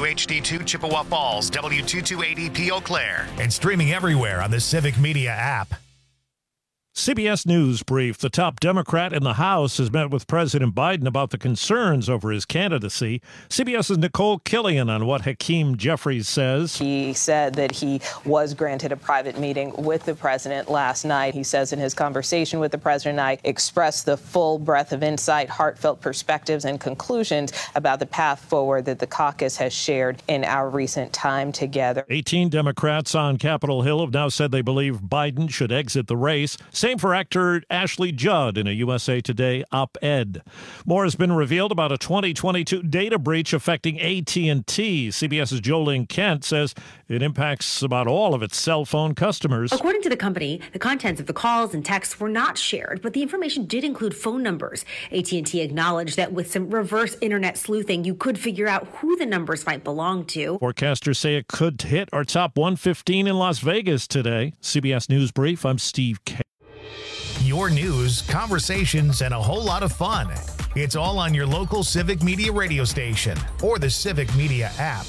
WHD2 Chippewa Falls, W228EP Eau Claire, and streaming everywhere on the Civic Media app. CBS News brief. The top Democrat in the House has met with President Biden about the concerns over his candidacy. CBS's Nicole Killian on what Hakeem Jeffries says. He said that he was granted a private meeting with the president last night. He says in his conversation with the president, I expressed the full breadth of insight, heartfelt perspectives, and conclusions about the path forward that the caucus has shared in our recent time together. 18 Democrats on Capitol Hill have now said they believe Biden should exit the race. Same for actor Ashley Judd in a USA Today op-ed. More has been revealed about a 2022 data breach affecting AT&T. CBS's Jolene Kent says it impacts about all of its cell phone customers. According to the company, the contents of the calls and texts were not shared, but the information did include phone numbers. AT&T acknowledged that with some reverse internet sleuthing, you could figure out who the numbers might belong to. Forecasters say it could hit or top 115 in Las Vegas today. CBS News Brief, I'm Steve K. Your news, conversations, and a whole lot of fun. It's all on your local Civic Media radio station or the Civic Media app.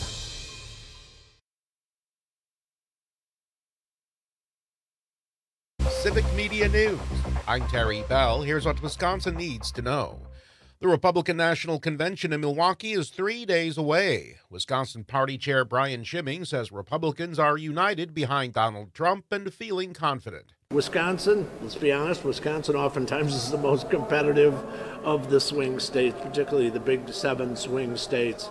Civic Media News. I'm Terry Bell. Here's what Wisconsin needs to know. The Republican National Convention in Milwaukee is 3 days away. Wisconsin Party Chair Brian Schimming says Republicans are united behind Donald Trump and feeling confident. Wisconsin, let's be honest, Wisconsin oftentimes is the most competitive of the swing states, particularly the big 7 swing states.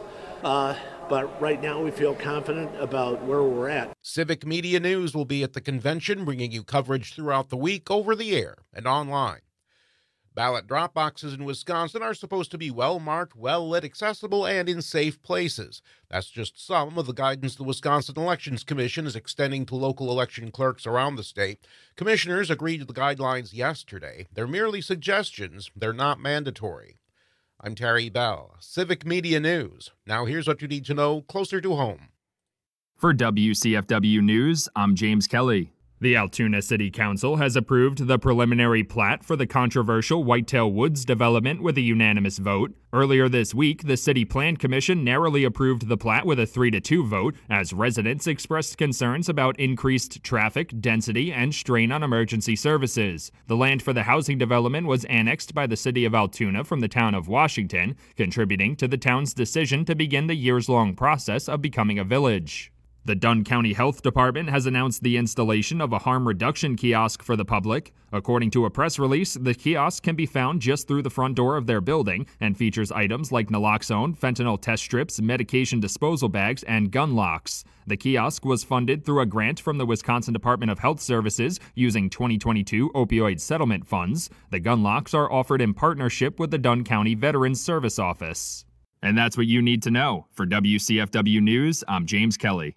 But right now we feel confident about where we're at. Civic Media News will be at the convention, bringing you coverage throughout the week over the air and online. Ballot drop boxes in Wisconsin are supposed to be well-marked, well-lit, accessible, and in safe places. That's just some of the guidance the Wisconsin Elections Commission is extending to local election clerks around the state. Commissioners agreed to the guidelines yesterday. They're merely suggestions. They're not mandatory. I'm Terry Bell, Civic Media News. Now here's what you need to know closer to home. For WCFW News, I'm James Kelly. The Altoona City Council has approved the preliminary plat for the controversial Whitetail Woods development with a unanimous vote. Earlier this week, the City Plan Commission narrowly approved the plat with a 3-2 vote, as residents expressed concerns about increased traffic, density, and strain on emergency services. The land for the housing development was annexed by the City of Altoona from the town of Washington, contributing to the town's decision to begin the years-long process of becoming a village. The Dunn County Health Department has announced the installation of a harm reduction kiosk for the public. According to a press release, the kiosk can be found just through the front door of their building and features items like naloxone, fentanyl test strips, medication disposal bags, and gun locks. The kiosk was funded through a grant from the Wisconsin Department of Health Services using 2022 opioid settlement funds. The gun locks are offered in partnership with the Dunn County Veterans Service Office. And that's what you need to know. For WCFW News, I'm James Kelly.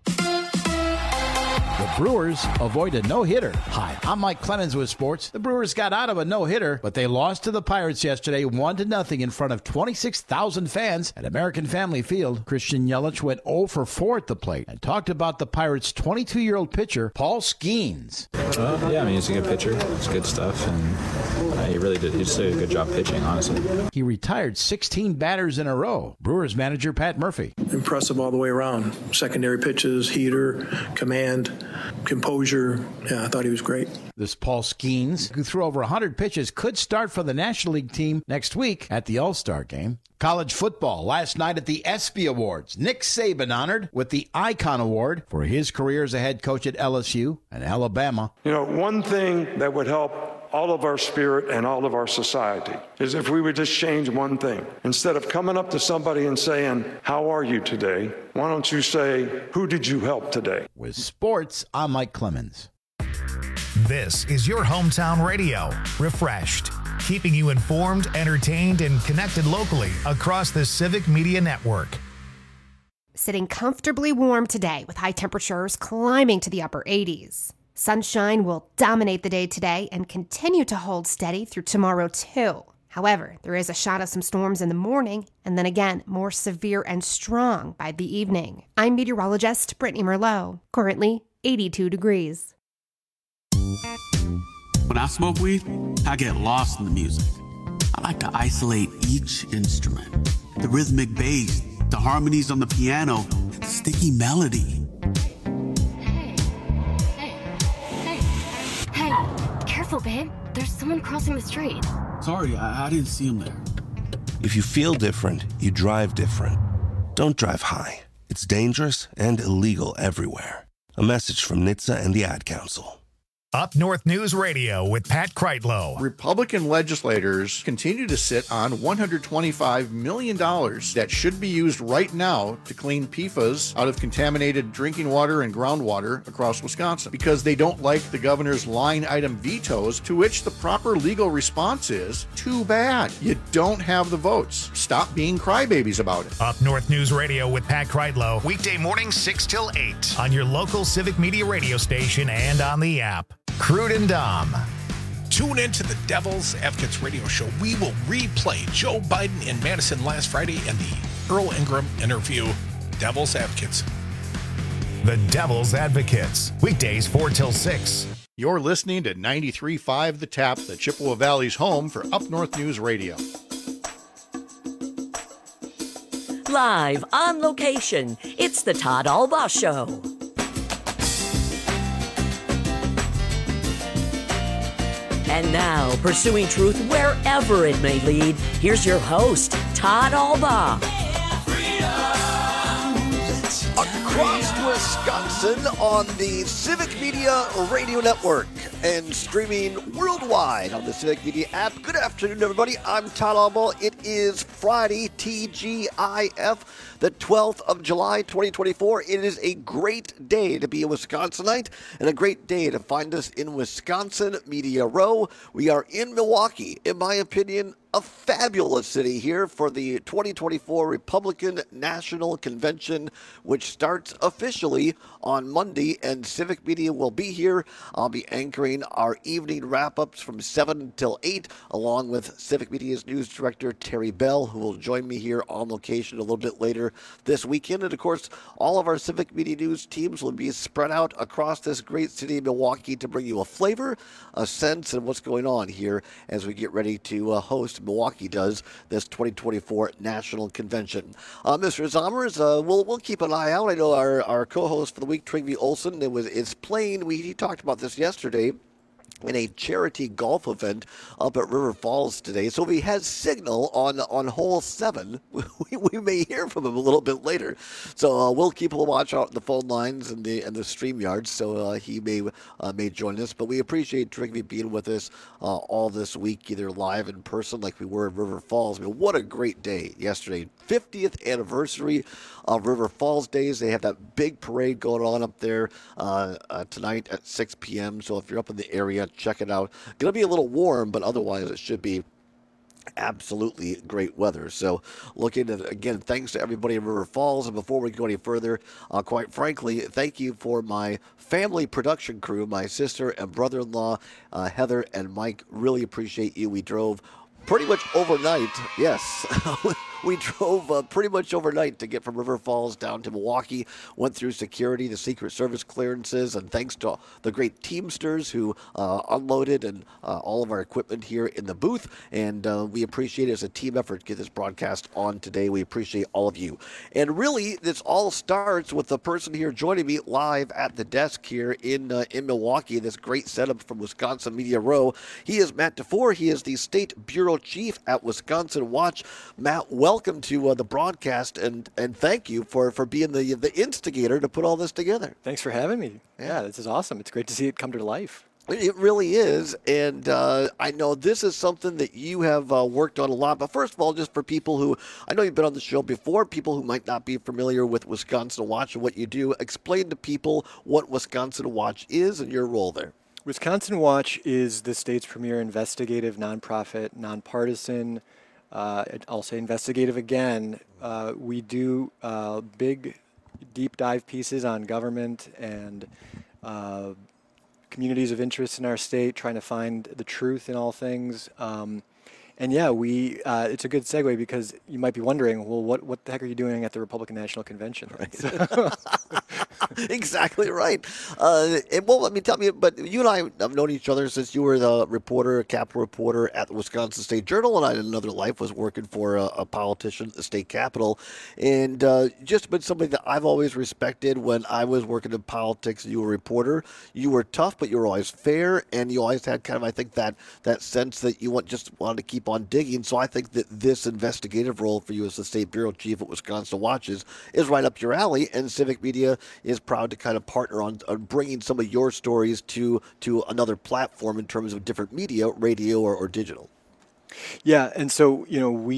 The Brewers avoid a no-hitter. Hi, I'm Mike Clemens with sports. The Brewers got out of a no-hitter, but they lost to the Pirates yesterday 1-0 in front of 26,000 fans at American Family Field. Christian Yelich went 0 for 4 at the plate and talked about the Pirates' 22-year-old pitcher, Paul Skeens. Yeah, I mean, he's a good pitcher. It's good stuff, and he really did. He just did a good job pitching, honestly. He retired 16 batters in a row. Brewers manager Pat Murphy. Impressive all the way around. Secondary pitches, heater, command, composure. Yeah, I thought he was great. This Paul Skeens, who threw over 100 pitches, could start for the National League team next week at the All-Star Game. College football last night at the ESPY Awards. Nick Saban honored with the Icon Award for his career as a head coach at LSU and Alabama. You know, one thing that would help all of our spirit and all of our society is if we would just change one thing. Instead of coming up to somebody and saying, "How are you today?" why don't you say, "Who did you help today?" With sports, I'm Mike Clemens. This is your hometown radio, refreshed, keeping you informed, entertained, and connected locally across the Civic Media Network. Sitting comfortably warm today with high temperatures climbing to the upper 80s. Sunshine will dominate the day today and continue to hold steady through tomorrow too. However, there is a shot of some storms in the morning and then again more severe and strong by the evening. I'm meteorologist Brittany Merlot, currently 82 degrees. When I smoke weed, I get lost in the music. I like to isolate each instrument. The rhythmic bass, The harmonies on the piano, the sticky melody. Hey, careful, babe. There's someone crossing the street. Sorry, I didn't see him there. If you feel different, you drive different. Don't drive high. It's dangerous and illegal everywhere. A message from NHTSA and the Ad Council. Up North News Radio with Pat Kreitlow. Republican legislators continue to sit on $125 million that should be used right now to clean PFAS out of contaminated drinking water and groundwater across Wisconsin because they don't like the governor's line item vetoes, to which the proper legal response is, too bad. You don't have the votes. Stop being crybabies about it. Up North News Radio with Pat Kreitlow. Weekday mornings 6 till 8 on your local Civic Media radio station and on the app. Crude and Dom. Tune in to the Devil's Advocates radio show. We will replay Joe Biden in Madison last Friday and the Earl Ingram interview. Devil's Advocates. The Devil's Advocates. Weekdays 4 till 6. You're listening to 93.5 The Tap, the Chippewa Valley's home for Up North News Radio. Live on location, it's the Todd Albaugh Show. And now, pursuing truth wherever it may lead, here's your host, Todd Albaugh. Across Wisconsin on the Civic Media Radio Network and streaming worldwide on the Civic Media app. Good afternoon, everybody. I'm Todd Albaugh. It is Friday, TGIF, the 12th of July, 2024. It is a great day to be a Wisconsinite and a great day to find us in Wisconsin Media Row. We are in Milwaukee, in my opinion, a fabulous city here for the 2024 Republican National Convention, which starts officially on Monday, and Civic Media will be here. I'll be anchoring our evening wrap-ups from 7 till 8, along with Civic Media's news director, Terry Bell, who will join me here on location a little bit later this weekend. And, of course, all of our Civic Media news teams will be spread out across this great city of Milwaukee to bring you a flavor, a sense, and what's going on here as we get ready to host Milwaukee does this 2024 National Convention. Mr. Zommers, we'll keep an eye out. I know our co-host for the week, Trygve Olsen, is playing. He talked about this yesterday in a charity golf event up at River Falls today. So if he has signal on hole 7, we may hear from him a little bit later. So we'll keep a watch out on the phone lines and the StreamYards, so he may join us. But we appreciate Trygve being with us all this week, either live in person like we were in River Falls. I mean, what a great day yesterday. 50th anniversary of River Falls Days. They have that big parade going on up there tonight at 6 p.m. So if you're up in the area, check it out. Going to be a little warm, but otherwise it should be absolutely great weather. So looking at, again, thanks to everybody in River Falls. And before we go any further, quite frankly, thank you for my family production crew, my sister and brother-in-law, Heather and Mike. Really appreciate you. We drove pretty much overnight. Yes. We drove pretty much overnight to get from River Falls down to Milwaukee, went through security, the Secret Service clearances, and thanks to the great Teamsters who unloaded and all of our equipment here in the booth. And we appreciate it as a team effort to get this broadcast on today. We appreciate all of you. And really, this all starts with the person here joining me live at the desk here in Milwaukee, this great setup from Wisconsin Media Row. He is Matt DeFore. He is the State Bureau Chief at Wisconsin Watch. Matt, welcome to the broadcast, and thank you for being the instigator to put all this together. Thanks for having me. Yeah, this is awesome. It's great to see it come to life. It really is, and I know this is something that you have worked on a lot. But first of all, just for people who, I know you've been on the show before, people who might not be familiar with Wisconsin Watch and what you do, explain to people what Wisconsin Watch is and your role there. Wisconsin Watch is the state's premier investigative, nonprofit, nonpartisan, I'll say investigative again. We do big, deep dive pieces on government and communities of interest in our state, trying to find the truth in all things. And yeah, it's a good segue because you might be wondering, well, what the heck are you doing at the Republican National Convention? Right. Exactly right. And well, tell me, but you and I have known each other since you were the reporter, Capitol reporter at the Wisconsin State Journal, and I, in another life, was working for a politician at the state capitol, and just been somebody that I've always respected when I was working in politics. You were a reporter. You were tough, but you were always fair, and you always had kind of, I think, that sense that you just wanted to keep on digging. So I think that this investigative role for you as the state bureau chief at Wisconsin Watches is right up your alley, and Civic Media is proud to kind of partner on bringing some of your stories to another platform in terms of different media, radio or digital. Yeah, and so,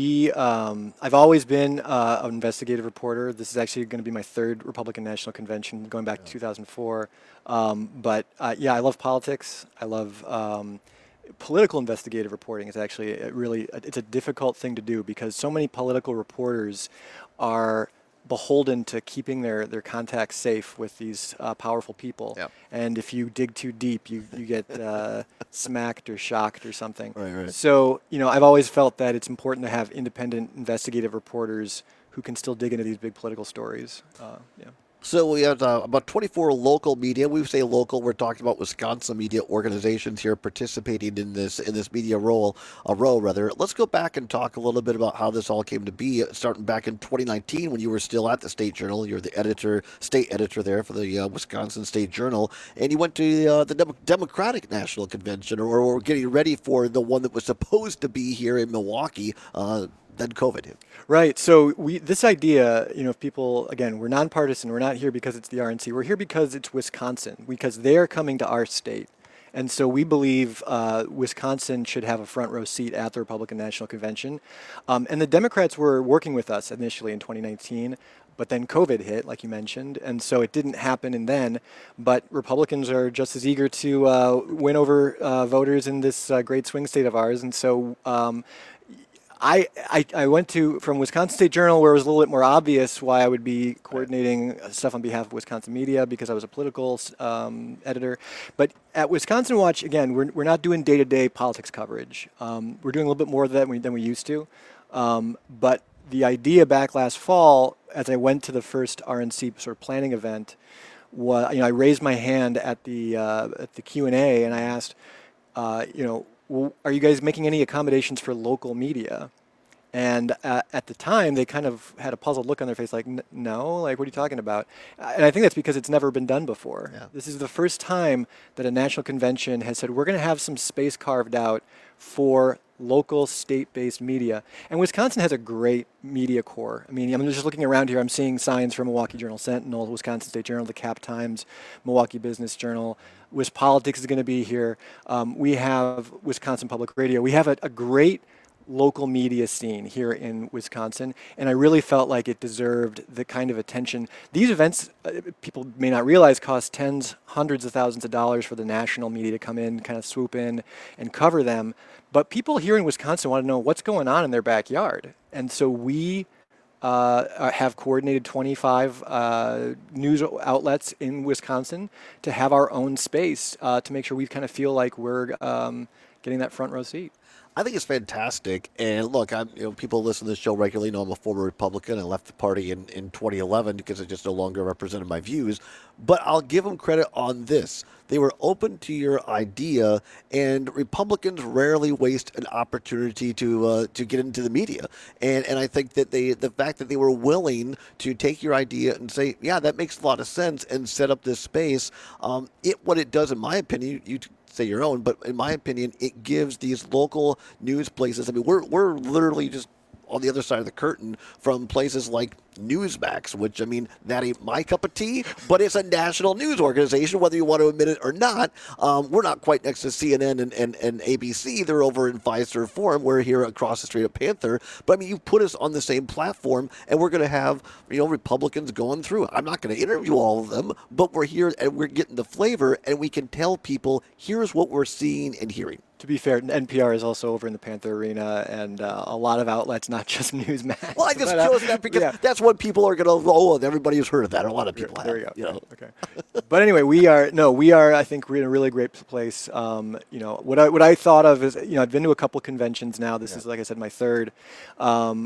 I've always been an investigative reporter. This is actually going to be my third Republican National Convention, going back to 2004. But I love politics. I love political investigative reporting. Is actually it's a difficult thing to do because so many political reporters are beholden to keeping their contacts safe with these powerful people. Yep. And if you dig too deep, you get smacked or shocked or something. Right. So, I've always felt that it's important to have independent investigative reporters who can still dig into these big political stories. So we have about 24 local media. We say local, we're talking about Wisconsin media organizations here participating in this media row. Let's go back and talk a little bit about how this all came to be, starting back in 2019 when you were still at the State Journal. You're the state editor there for the Wisconsin State Journal, and you went to the Democratic National Convention, or were getting ready for the one that was supposed to be here in Milwaukee. Then COVID hit. Right. So this idea, if people, again, we're nonpartisan. We're not here because it's the RNC. We're here because it's Wisconsin, because they're coming to our state. And so we believe Wisconsin should have a front row seat at the Republican National Convention. And the Democrats were working with us initially in 2019. But then COVID hit, like you mentioned, and so it didn't happen in then. But Republicans are just as eager to win over voters in this great swing state of ours. And so I went from Wisconsin State Journal, where it was a little bit more obvious why I would be coordinating stuff on behalf of Wisconsin media, because I was a political editor. But at Wisconsin Watch, again, we're not doing day-to-day politics coverage. We're doing a little bit more of that than we used to. But the idea back last fall, as I went to the first RNC sort of planning event, was I raised my hand at the Q&A and I asked, well, are you guys making any accommodations for local media? And at the time, they kind of had a puzzled look on their face, like, no, like, what are you talking about? And I think that's because it's never been done before. Yeah. This is the first time that a national convention has said, we're going to have some space carved out for local state-based media. And Wisconsin has a great media core. I mean, I'm just looking around here, I'm seeing signs from Milwaukee Journal-Sentinel, Wisconsin State Journal, the Cap Times, Milwaukee Business Journal. WisPolitics is going to be here. We have Wisconsin Public Radio. We have a great local media scene here in Wisconsin, and I really felt like it deserved the kind of attention. These events, people may not realize, cost tens, hundreds of thousands of dollars for the national media to come in, kind of swoop in and cover them. But people here in Wisconsin want to know what's going on in their backyard. And so we have coordinated 25 news outlets in Wisconsin to have our own space to make sure we kind of feel like we're getting that front row seat. I think it's fantastic. And look, people listen to this show regularly know I'm a former Republican. I left the party in 2011 because it just no longer represented my views. But I'll give them credit on this. They were open to your idea, and Republicans rarely waste an opportunity to get into the media. And I think that the fact that they were willing to take your idea and say, yeah, that makes a lot of sense, and set up this space, what it does, in my opinion, you say your own, but in my opinion, it gives these local news places. I mean, we're literally just on the other side of the curtain from places like Newsmax, which, I mean, that ain't my cup of tea, but it's a national news organization, whether you want to admit it or not. We're not quite next to CNN and ABC. They're over in Fiserv Forum. We're here across the street at Panther. But, I mean, you put us on the same platform, and we're going to have, Republicans going through. I'm not going to interview all of them, but we're here, and we're getting the flavor, and we can tell people, here's what we're seeing and hearing. To be fair, NPR is also over in the Panther Arena, and a lot of outlets, not just Newsmax. Well, I just chose that because that's what people are going to, everybody has heard of that. A lot of people have. There you go. Okay. But anyway, we are, I think we're in a really great place. What I thought of is, I've been to a couple conventions now. This is, like I said, my third.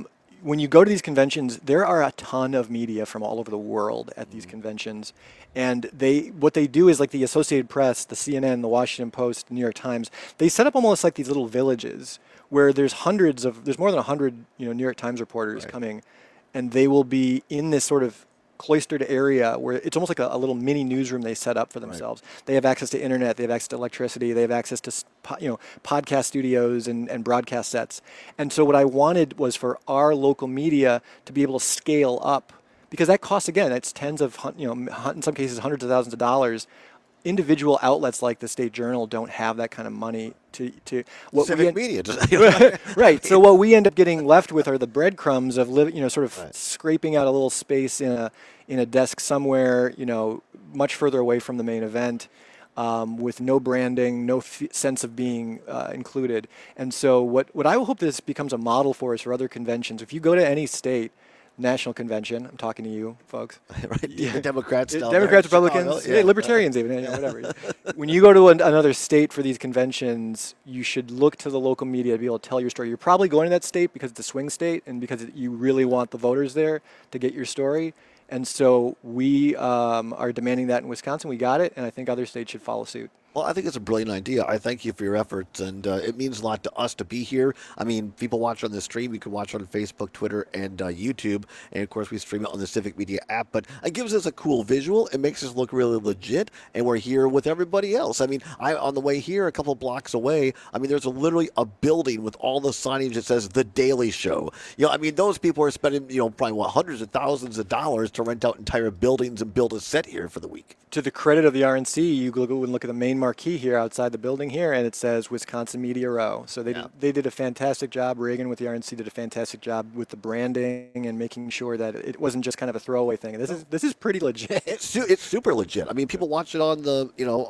when you go to these conventions, there are a ton of media from all over the world at these conventions. And what they do is, like the Associated Press, the CNN, the Washington Post, the New York Times, they set up almost like these little villages where there's more than 100, New York Times reporters coming, and they will be in this sort of cloistered area where it's almost like a little mini newsroom they set up for themselves. Right. They have access to internet, they have access to electricity, they have access to podcast studios and broadcast sets. And so what I wanted was for our local media to be able to scale up, because that costs, again, it's tens of, in some cases hundreds of thousands of dollars. Individual outlets like the State Journal don't have that kind of money to what Civic media. Right. So what we end up getting left with are the breadcrumbs of scraping out a little space in a desk somewhere, much further away from the main event, with no branding, no sense of being included. And so what I hope this becomes a model for is for other conventions. If you go to any state national convention, I'm talking to you folks. Right, yeah. Democrats, Republicans, libertarians even, whatever. When you go to another state for these conventions, you should look to the local media to be able to tell your story. You're probably going to that state because it's a swing state and because you really want the voters there to get your story. And so we are demanding that in Wisconsin. We got it, and I think other states should follow suit. Well, I think it's a brilliant idea. I thank you for your efforts, and it means a lot to us to be here. I mean, people watch on the stream. You can watch on Facebook, Twitter, and YouTube. And, of course, we stream it on the Civic Media app. But it gives us a cool visual. It makes us look really legit, and we're here with everybody else. I mean, on the way here, a couple blocks away, there's literally a building with all the signage that says The Daily Show. Those people are spending, probably, hundreds of thousands of dollars to rent out entire buildings and build a set here for the week. To the credit of the RNC, you go and look at the main marquee here outside the building here, and it says Wisconsin Media Row. So they did a fantastic job. Reagan with the RNC did a fantastic job with the branding and making sure that it wasn't just kind of a throwaway thing. This is pretty legit. It's super legit. People watch it on the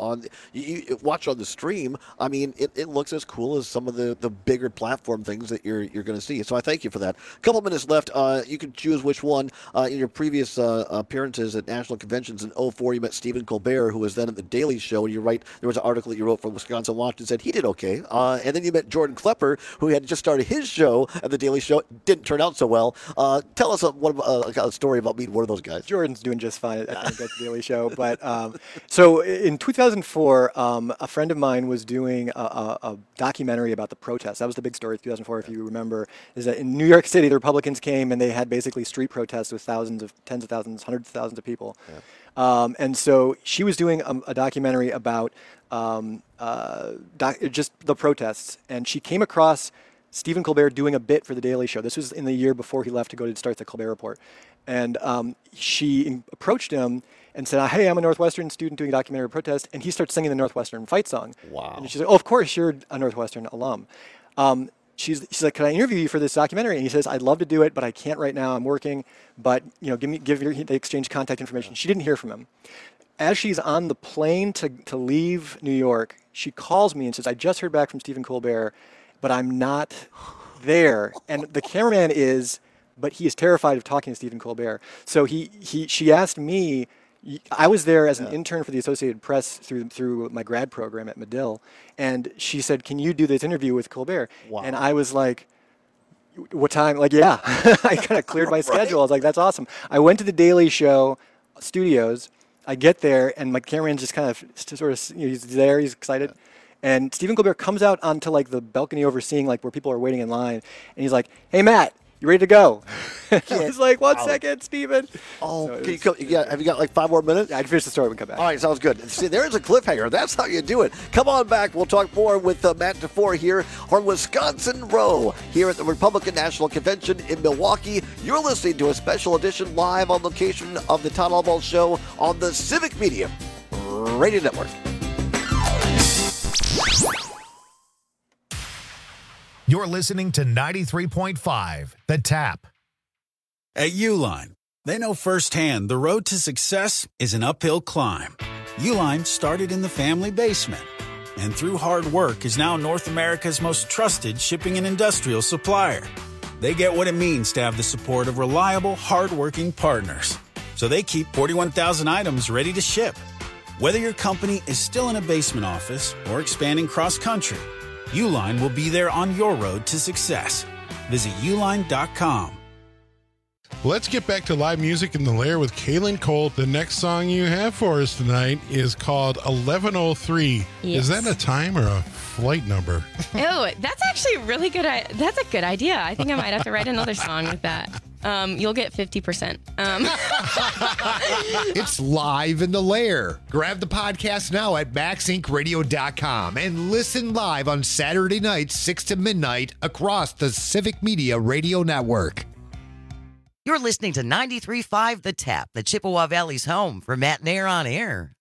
you watch on the stream. It looks as cool as some of the bigger platform things that you're going to see. So I thank you for that. A couple minutes left. You can choose which one. In your previous appearances at national conventions in 2004, you met Stephen Colbert, who was then at The Daily Show, and there was an article that you wrote for Wisconsin Watch and said he did okay. And then you met Jordan Klepper, who had just started his show at The Daily Show. It didn't turn out so well. Tell us a story about meeting one of those guys. Jordan's doing just fine, I think, at The Daily Show. But so in 2004, a friend of mine was doing a documentary about the protests. That was the big story of 2004, if you remember, is that in New York City, the Republicans came and they had basically street protests with tens of thousands, hundreds of thousands of people. Yeah. And so she was doing a documentary about just the protests, and she came across Stephen Colbert doing a bit for The Daily Show. This was in the year before he left to go to start the Colbert Report. And she approached him and said, hey, I'm a Northwestern student doing a documentary protest, and he starts singing the Northwestern fight song. Wow. And she's like, oh, of course, you're a Northwestern alum. She's like, can I interview you for this documentary? And he says, I'd love to do it, but I can't right now. I'm working. But they exchange contact information. She didn't hear from him. As she's on the plane to leave New York, she calls me and says, I just heard back from Stephen Colbert, but I'm not there. And the cameraman but he is terrified of talking to Stephen Colbert. So she asked me. I was there as an intern for the Associated Press through my grad program at Medill, and she said, can you do this interview with Colbert? Wow. And I was like, what time? Like, yeah. I kind of cleared my schedule. I was like, that's awesome. I went to the Daily Show studios. I get there, and my cameraman just kind of he's there, he's excited. Yeah. And Stephen Colbert comes out onto like the balcony overseeing like where people are waiting in line, and he's like, hey, Matt, you ready to go? I was like, one second, Stephen. Oh, so have you got like 5 more minutes? Yeah, I'd finish the story when we come back. All right, sounds good. See, there's a cliffhanger. That's how you do it. Come on back. We'll talk more with Matt DeFore here on Wisconsin Row here at the Republican National Convention in Milwaukee. You're listening to a special edition live on location of the Todd Albaugh Show on the Civic Media Radio Network. You're listening to 93.5, The Tap. At Uline, they know firsthand the road to success is an uphill climb. Uline started in the family basement, and through hard work is now North America's most trusted shipping and industrial supplier. They get what it means to have the support of reliable, hardworking partners. So they keep 41,000 items ready to ship. Whether your company is still in a basement office or expanding cross-country, Uline will be there on your road to success. Visit uline.com. Let's get back to live music in the Lair with Kaylin Colt. The next song you have for us tonight is called 1103. Yes. Is that a time or a flight number? Oh, that's actually really good. That's a good idea. I think I might have to write another song with that. You'll get 50%. It's live in the Lair. Grab the podcast now at MaxIncRadio.com and listen live on Saturday nights, 6 to midnight, across the Civic Media Radio Network. You're listening to 93.5 The Tap, the Chippewa Valley's home for Matt Nair on Air.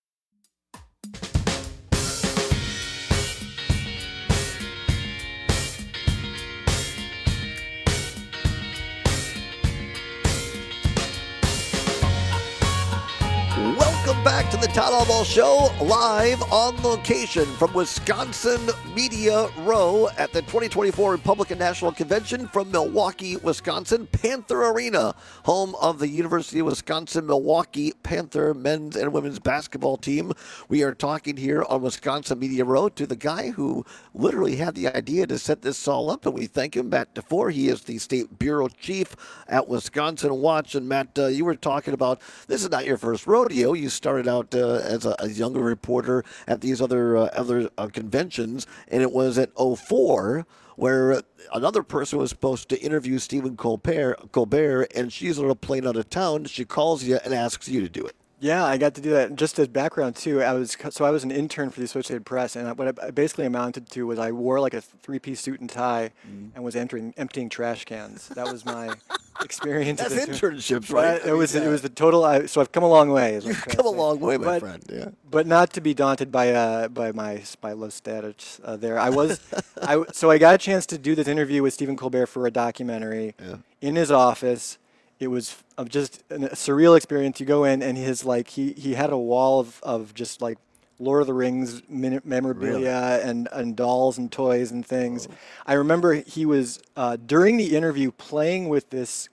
Welcome back to the Todd Albaugh Show, live on location from Wisconsin Media Row at the 2024 Republican National Convention from Milwaukee, Wisconsin, Panther Arena, home of the University of Wisconsin-Milwaukee Panther men's and women's basketball team. We are talking here on Wisconsin Media Row to the guy who literally had the idea to set this all up, and we thank him, Matt DeFore. He is the state bureau chief at Wisconsin Watch. And Matt, you were talking about, this is not your first rodeo. You started out as a younger reporter at these other conventions, and it was at 04 where another person was supposed to interview Stephen Colbert, and she's a little plane out of town. She calls you and asks you to do it. Yeah, I got to do that. Just as background too, I was an intern for the Associated Press, and what it basically amounted to was I wore like a three-piece suit and tie, and was emptying trash cans. That was my experience. That's internships, right? It was the total. So I've come a long way. You've come a long way, my friend. Yeah. But not to be daunted by my low status there. So I got a chance to do this interview with Stephen Colbert for a documentary in his office. It was just a surreal experience. You go in, and he had a wall of just like Lord of the Rings memorabilia and dolls and toys and things. Oh. I remember he was during the interview playing with this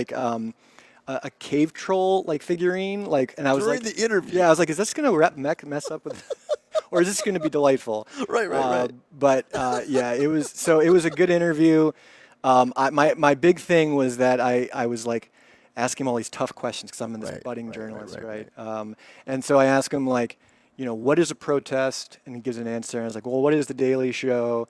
a cave troll figurine, and I was during the interview. Yeah, I was like, is this gonna mess up with? Or is this going to be delightful? Right. But it was a good interview. My big thing was that I was like asking him all these tough questions because I'm this budding journalist, right? And so I asked him what is a protest? And he gives an answer. And I was like, well, what is the Daily Show?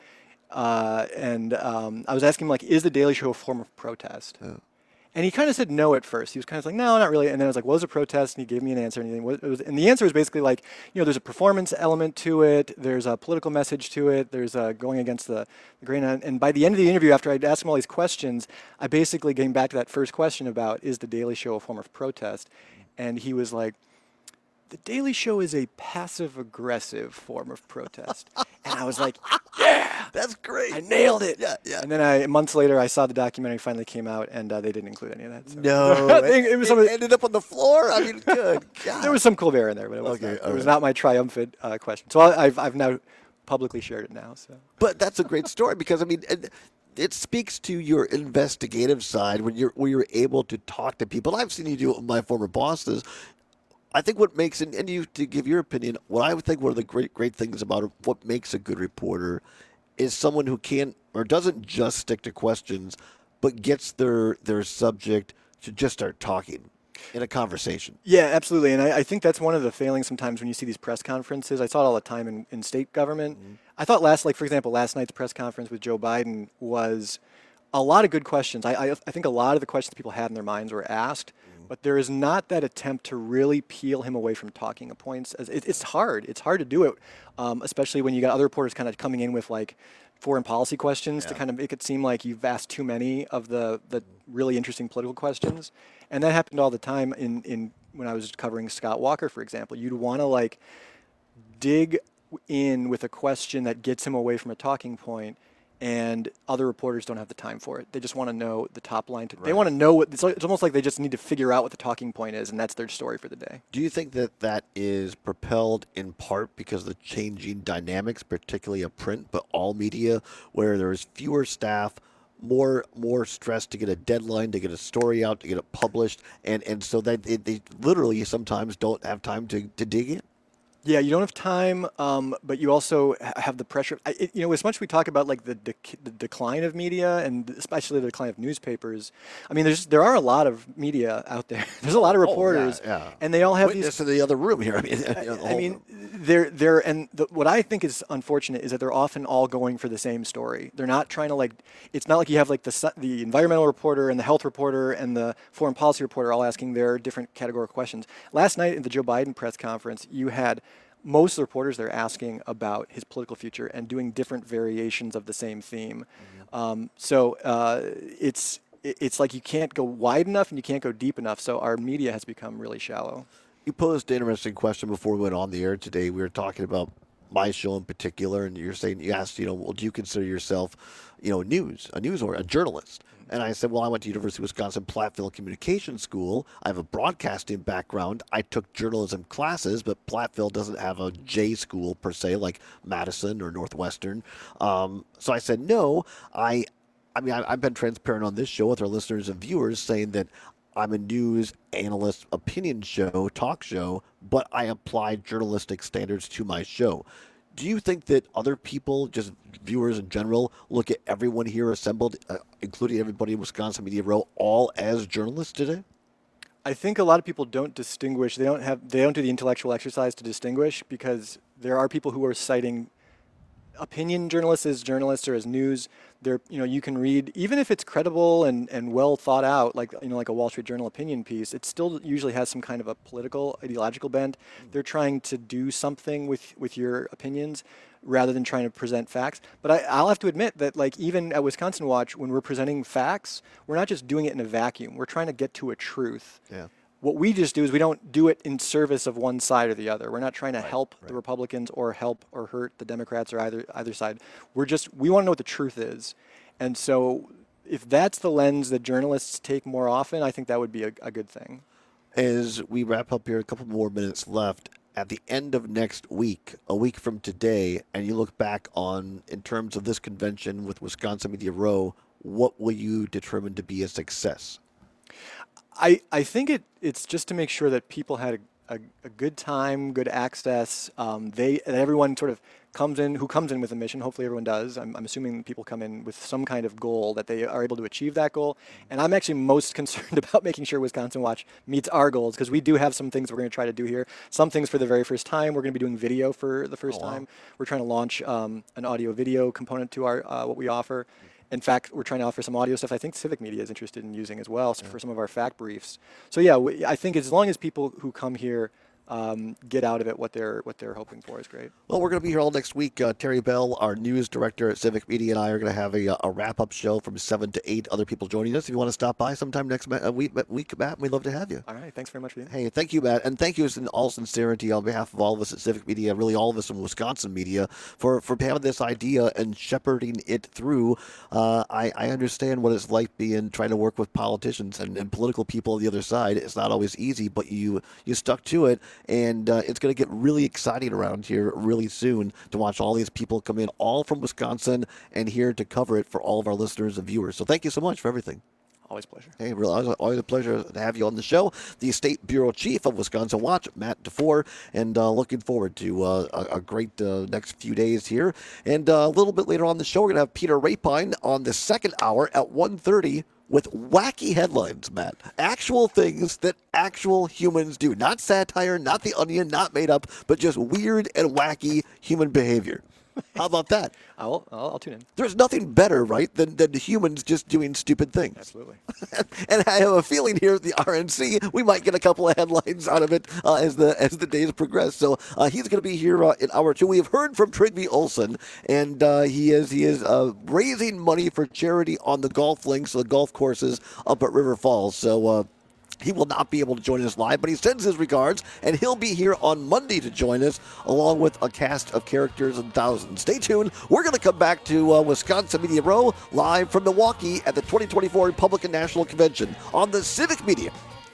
And I was asking him is the Daily Show a form of protest? Oh. And he kind of said no at first. He was kind of like, no, not really. And then I was like, what was a protest? And he gave me an answer. And the answer was basically there's a performance element to it. There's a political message to it. There's going against the grain. And by the end of the interview, after I'd asked him all these questions, I basically came back to that first question about, is the Daily Show a form of protest? And he was like, the Daily Show is a passive-aggressive form of protest. And I was like, yeah! That's great. I nailed it. Yeah. And then months later, I saw the documentary finally came out, and they didn't include any of that. So. No. it ended up on the floor? I mean, good God. There was some Colbert in there, but it was not my triumphant question. So I've now publicly shared it now. So. But that's a great story because, I mean, it speaks to your investigative side when you're able to talk to people. I've seen you do it with my former bosses. I think what makes it, and you to give your opinion, what I would think one of the great things about what makes a good reporter is someone who can't or doesn't just stick to questions, but gets their subject to just start talking in a conversation. Yeah, absolutely. And I think that's one of the failings sometimes when you see these press conferences. I saw it all the time in state government. Mm-hmm. I thought for example, last night's press conference with Joe Biden was a lot of good questions. I think a lot of the questions people had in their minds were asked. But there is not that attempt to really peel him away from talking points. It's hard. It's hard to do it, especially when you got other reporters kind of coming in with foreign policy questions to kind of make it seem like you've asked too many of the really interesting political questions. And that happened all the time in when I was covering Scott Walker, for example. You'd want to dig in with a question that gets him away from a talking point. And other reporters don't have the time for it. They just want to know the top line. They want to know it's almost like they just need to figure out what the talking point is, and that's their story for the day. Do you think that is propelled in part because of the changing dynamics, particularly of print, but all media, where there's fewer staff, more stress to get a deadline, to get a story out, to get it published, and so that they literally sometimes don't have time to dig in? Yeah, you don't have time, but you also have the pressure. As much as we talk about like the decline of media and especially the decline of newspapers, I mean, there are a lot of media out there. There's a lot of reporters, and they all have witness in the other room here. What I think is unfortunate is that they're often all going for the same story. They're not trying to it's not like you have like the environmental reporter and the health reporter and the foreign policy reporter all asking their different categorical questions. Last night at the Joe Biden press conference, you had most of the reporters there asking about his political future and doing different variations of the same theme. It's like you can't go wide enough and you can't go deep enough. So our media has become really shallow. You posed an interesting question before we went on the air today. We were talking about my show in particular, and you asked, well, do you consider yourself, a news or a journalist? And I said, well, I went to University of Wisconsin Platteville Communication School. I have a broadcasting background. I took journalism classes, but Platteville doesn't have a J school per se, like Madison or Northwestern. So I said, no. I've been transparent on this show with our listeners and viewers, saying that I'm a news analyst, opinion show, talk show, but I apply journalistic standards to my show. Do you think that other people, just viewers in general, look at everyone here assembled, including everybody in Wisconsin Media Row, all as journalists today? I think a lot of people don't distinguish. They don't do the intellectual exercise to distinguish, because there are people who are citing opinion journalists as journalists or as news. You can read, even if it's credible and well thought out, like a Wall Street Journal opinion piece, it still usually has some kind of a political, ideological bent. They're trying to do something with your opinions rather than trying to present facts. But I'll have to admit that, even at Wisconsin Watch, when we're presenting facts, we're not just doing it in a vacuum. We're trying to get to a truth. Yeah. What we just do is we don't do it in service of one side or the other. We're not trying to help the Republicans or help or hurt the Democrats or either side. We want to know what the truth is. And so if that's the lens that journalists take more often, I think that would be a good thing. As we wrap up here, a couple more minutes left. At the end of next week, a week from today, and you look back on, in terms of this convention with Wisconsin Media Row, what will you determine to be a success? I think it's just to make sure that people had a good time, good access. That everyone sort of comes in with a mission. Hopefully everyone does. I'm assuming people come in with some kind of goal, that they are able to achieve that goal. And I'm actually most concerned about making sure Wisconsin Watch meets our goals, because we do have some things we're going to try to do here. Some things for the very first time. We're going to be doing video for the first time. We're trying to launch an audio-video component to our what we offer. In fact, we're trying to offer some audio stuff I think Civic Media is interested in using as well for some of our fact briefs. So yeah, I think as long as people who come here get out of it what they're hoping for is great. Well, we're going to be here all next week. Terry Bell, our news director at Civic Media, and I are going to have a wrap-up show from 7 to 8. Other people joining us. If you want to stop by sometime next week, Matt, we'd love to have you. All right. Thanks very much for being here. Hey, thank you, Matt. And thank you in all sincerity on behalf of all of us at Civic Media, really all of us in Wisconsin Media, for having this idea and shepherding it through. I understand what it's like trying to work with politicians and political people on the other side. It's not always easy, but you stuck to it. And it's going to get really exciting around here really soon to watch all these people come in, all from Wisconsin, and here to cover it for all of our listeners and viewers. So thank you so much for everything. Always a pleasure. Hey, really, always a pleasure to have you on the show. The State Bureau Chief of Wisconsin Watch, Matt DeFore, and looking forward to a great next few days here. And a little bit later on the show, we're going to have Peter Rapine on the second hour at 1:30. With wacky headlines, Matt. Actual things that actual humans do. Not satire, not The Onion, not made up, but just weird and wacky human behavior. How about that? I'll tune in. There's nothing better, right, than humans just doing stupid things. Absolutely. And I have a feeling here at the RNC, we might get a couple of headlines out of it as the days progress. So he's going to be here in hour 2. We have heard from Trygve Olsen, and he is raising money for charity on the golf links, the golf courses up at River Falls. So he will not be able to join us live, but he sends his regards, and he'll be here on Monday to join us, along with a cast of characters and thousands. Stay tuned. We're going to come back to Wisconsin Media Row, live from Milwaukee at the 2024 Republican National Convention on the Civic Media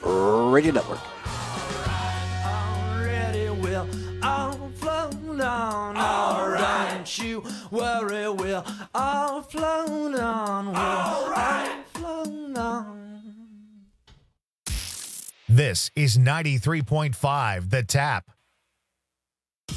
Radio Network. All right. Don't you worry, we'll all float on. All right. Float on. This is 93.5 The Tap.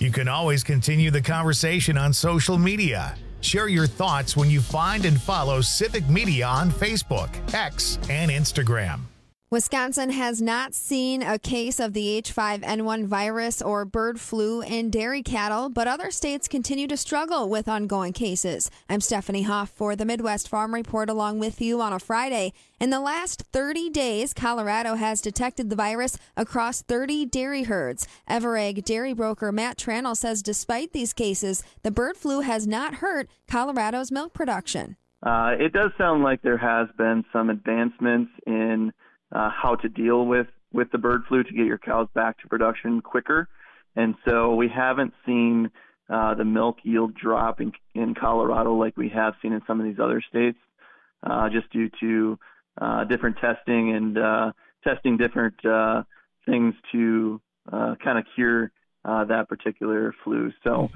You can always continue the conversation on social media. Share your thoughts when you find and follow Civic Media on Facebook, X, and Instagram. Wisconsin has not seen a case of the H5N1 virus or bird flu in dairy cattle, but other states continue to struggle with ongoing cases. I'm Stephanie Hoff for the Midwest Farm Report along with you on a Friday. In the last 30 days, Colorado has detected the virus across 30 dairy herds. Everegg dairy broker Matt Tranel says despite these cases, the bird flu has not hurt Colorado's milk production. It does sound like there has been some advancements in how to deal with the bird flu to get your cows back to production quicker. And so we haven't seen the milk yield drop in Colorado like we have seen in some of these other states, just due to different testing and testing different things to kind of cure that particular flu. So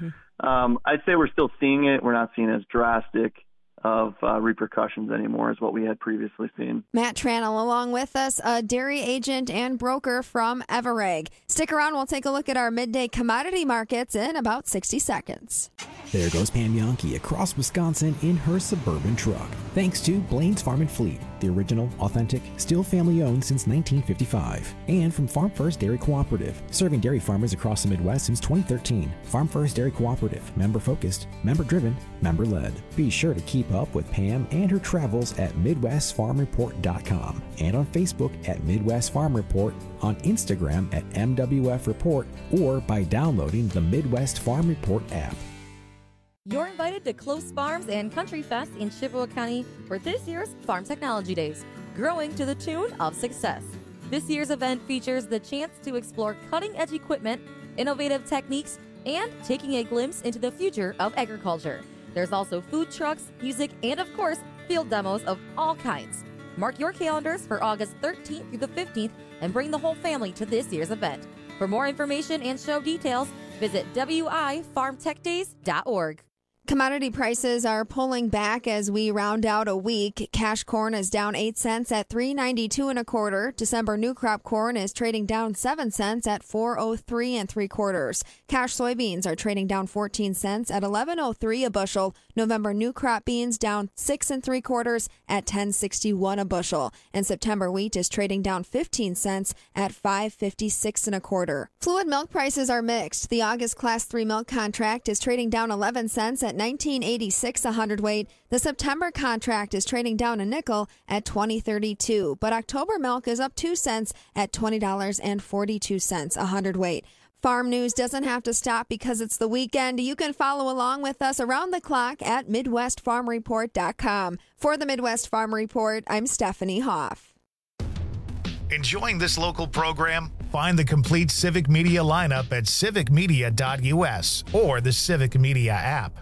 I'd say we're still seeing it. We're not seeing as drastic of repercussions anymore as what we had previously seen. Matt Tranel along with us, a dairy agent and broker from Everegg. Stick around, we'll take a look at our midday commodity markets in about 60 seconds. There goes Pam Yonke across Wisconsin in her Suburban truck. Thanks to Blaine's Farm and Fleet, the original, authentic, still family-owned since 1955. And from Farm First Dairy Cooperative, serving dairy farmers across the Midwest since 2013. Farm First Dairy Cooperative, member-focused, member-driven, member-led. Be sure to keep up with Pam and her travels at MidwestFarmReport.com and on Facebook at Midwest Farm Report, on Instagram at MWF Report, or by downloading the Midwest Farm Report app. You're invited to Close Farms and Country Fest in Chippewa County for this year's Farm Technology Days, growing to the tune of success. This year's event features the chance to explore cutting-edge equipment, innovative techniques, and taking a glimpse into the future of agriculture. There's also food trucks, music, and of course, field demos of all kinds. Mark your calendars for August 13th through the 15th and bring the whole family to this year's event. For more information and show details, visit wifarmtechdays.org. Commodity prices are pulling back as we round out a week. Cash corn is down 8 cents at $3.92 1/4. December new crop corn is trading down 7 cents at $4.03 3/4. Cash soybeans are trading down 14 cents at $11.03 a bushel. November new crop beans down 6 3/4 at $10.61 a bushel. And September wheat is trading down 15 cents at $5.56 1/4. Fluid milk prices are mixed. The August Class 3 milk contract is trading down 11 cents at $19.86 a hundredweight. The September contract is trading down a nickel at $20.32, but October milk is up 2 cents at $20.42 a hundredweight. Farm news doesn't have to stop because it's the weekend. You can follow along with us around the clock at MidwestFarmReport.com. For the Midwest Farm Report, I'm Stephanie Hoff. Enjoying this local program? Find the complete Civic Media lineup at civicmedia.us or the Civic Media app.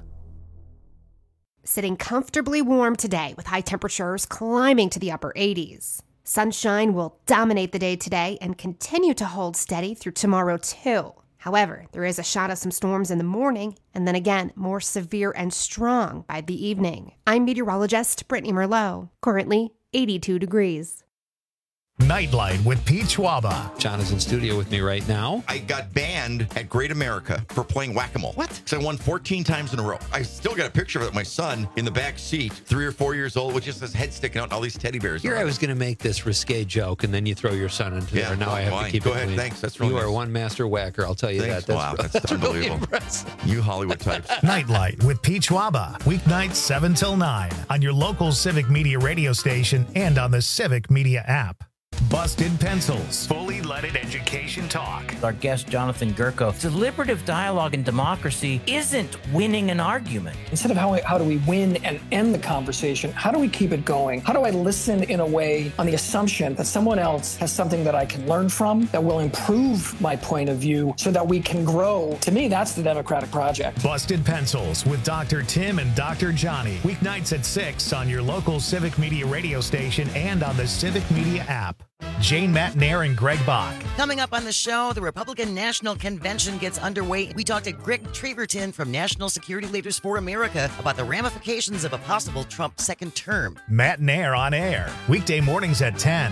Sitting comfortably warm today with high temperatures climbing to the upper 80s. Sunshine will dominate the day today and continue to hold steady through tomorrow too. However, there is a shot of some storms in the morning and then again more severe and strong by the evening. I'm meteorologist Brittany Merlot, currently 82 degrees. Nightlight with Pete Schwaba. John is in studio with me right now. I got banned at Great America for playing whack-a-mole. What? So I won 14 times in a row. I still got a picture of it, my son in the back seat, 3 or 4 years old, with just his head sticking out and all these teddy bears. Here I was going to make this risque joke, and then you throw your son into there. Now I have to keep it clean. Thanks. That's really You nice. are one master whacker, I'll tell you Thanks. that. Wow, that's really unbelievable. impressive. You Hollywood types. Nightlight with Pete Schwaba. Weeknights 7 till 9 on your local Civic Media radio station and on the Civic Media app. Busted Pencils. Fully leaded education talk. Our guest, Jonathan Gurko, deliberative dialogue and democracy isn't winning an argument. Instead of how do we win and end the conversation, how do we keep it going? How do I listen in a way on the assumption that someone else has something that I can learn from, that will improve my point of view so that we can grow? To me, that's the democratic project. Busted Pencils with Dr. Tim and Dr. Johnny. Weeknights at 6 on your local Civic Media radio station and on the Civic Media app. Jane Matnair and Greg Bach. Coming up on the show, the Republican National Convention gets underway. We talked to Greg Treverton from National Security Leaders for America about the ramifications of a possible Trump second term. Matnair on air. Weekday mornings at 10.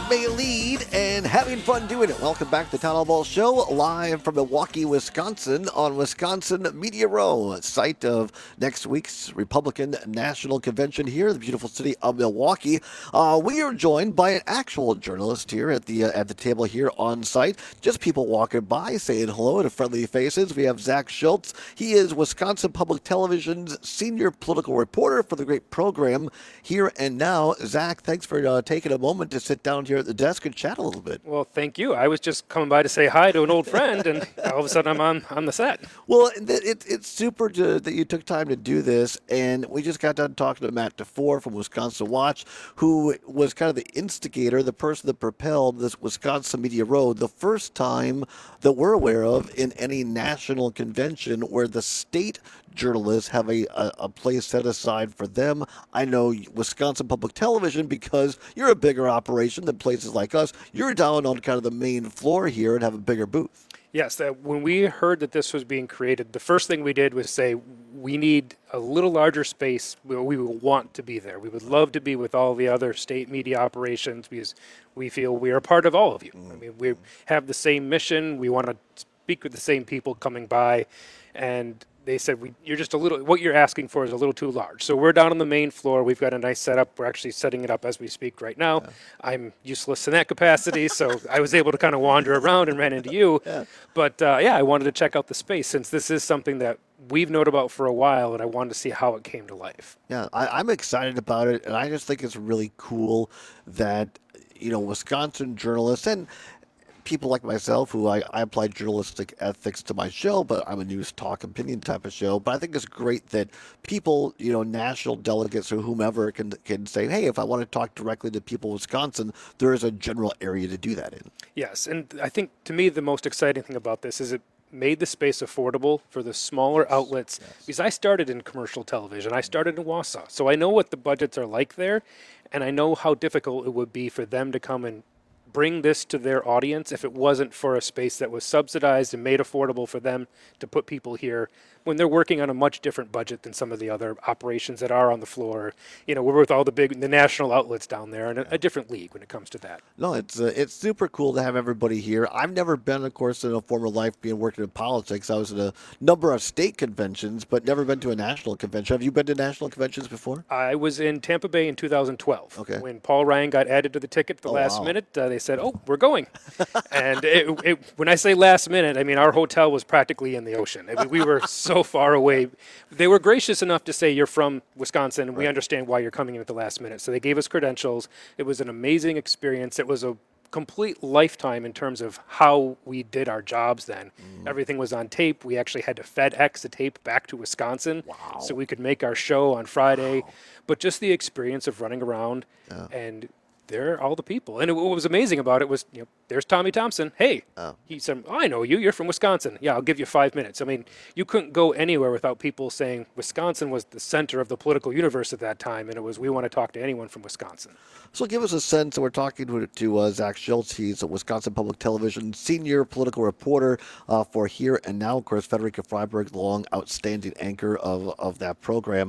may lead and having fun doing it. Welcome back to the Town Hall Ball Show, live from Milwaukee, Wisconsin on Wisconsin Media Row, site of next week's Republican National Convention here in the beautiful city of Milwaukee. We are joined by an actual journalist here at the table here on site. Just people walking by saying hello to friendly faces. We have Zach Schultz. He is Wisconsin Public Television's senior political reporter for the great program Here and Now. Zach, thanks for taking a moment to sit down here at the desk and chat a little bit. Well, thank you. I was just coming by to say hi to an old friend, and all of a sudden I'm on the set. Well, it's super that you took time to do this, and we just got done talking to Matt DeFore from Wisconsin Watch, who was kind of the instigator, the person that propelled this Wisconsin Media Row, the first time that we're aware of in any national convention where the state journalists have a place set aside for them. I know Wisconsin Public Television, because you're a bigger operation than places like us, you're down on kind of the main floor here and have a bigger booth. Yes, when we heard that this was being created, the first thing we did was say, we need a little larger space. We would want to be there. We would love to be with all the other state media operations because we feel we are a part of all of you. I mean, we have the same mission. We want to speak with the same people coming by, and they said, you're just what you're asking for is a little too large. So we're down on the main floor. We've got a nice setup. We're actually setting it up as we speak right now. Yeah. I'm useless in that capacity, so I was able to kind of wander around and ran into you. Yeah. But I wanted to check out the space since this is something that we've known about for a while, and I wanted to see how it came to life. Yeah, I'm excited about it, and I just think it's really cool that, Wisconsin journalists and people like myself, who I apply journalistic ethics to my show, but I'm a news talk opinion type of show. But I think it's great that people, national delegates or whomever can say, hey, if I want to talk directly to people in Wisconsin, there is a general area to do that in. Yes, and I think to me the most exciting thing about this is it made the space affordable for the smaller outlets. Yes. Because I started in commercial television. I started in Wausau. So I know what the budgets are like there, and I know how difficult it would be for them to come and bring this to their audience if it wasn't for a space that was subsidized and made affordable for them to put people here when they're working on a much different budget than some of the other operations that are on the floor. We're with all the national outlets down there and a different league when it comes to that. No, it's super cool to have everybody here. I've never been, of course, in a former life working in politics. I was at a number of state conventions, but never been to a national convention. Have you been to national conventions before? I was in Tampa Bay in 2012. Okay. When Paul Ryan got added to the ticket at the last minute, they said, we're going. And when I say last minute, I mean, our hotel was practically in the ocean. I mean, we were so far away. They were gracious enough to say, you're from Wisconsin, and we understand why you're coming in at the last minute. So they gave us credentials. It was an amazing experience. It was a complete lifetime in terms of how we did our jobs then. Everything was on tape. We actually had to FedEx the tape back to Wisconsin so we could make our show on Friday. But just the experience of running around and there are all the people. And what was amazing about it was, there's Tommy Thompson. Hey, he said, I know you. You're from Wisconsin. Yeah, I'll give you 5 minutes. I mean, you couldn't go anywhere without people saying Wisconsin was the center of the political universe at that time, and it was, we want to talk to anyone from Wisconsin. So give us a sense. We're talking to Zach Schultz. He's a Wisconsin Public Television senior political reporter for Here and Now. Of course, Frederica Freiberg, the long outstanding anchor of that program.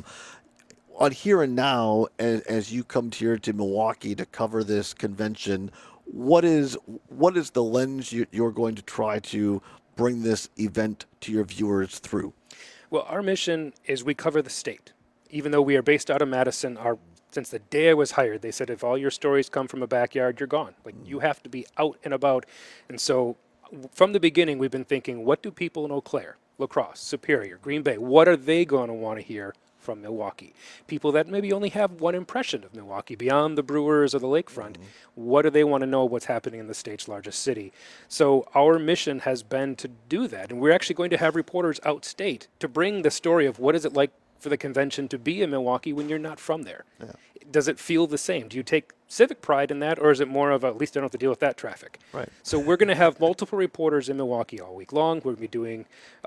On Here and Now, as you come here to Milwaukee to cover this convention, what is the lens you're going to try to bring this event to your viewers through? Well, our mission is we cover the state. Even though we are based out of Madison, since the day I was hired, they said if all your stories come from a backyard, you're gone. Like, you have to be out and about. And so from the beginning, we've been thinking, what do people in Eau Claire, La Crosse, Superior, Green Bay, what are they going to want to hear from Milwaukee? People that maybe only have one impression of Milwaukee beyond the Brewers or the lakefront. What do they want to know what's happening in the state's largest city? So our mission has been to do that. And we're actually going to have reporters outstate to bring the story of what is it like for the convention to be in Milwaukee when you're not from there. Yeah. Does it feel the same? Do you take civic pride in that, or is it more of at least I don't have to deal with that traffic? Right. So we're going to have multiple reporters in Milwaukee all week long. We're going to be doing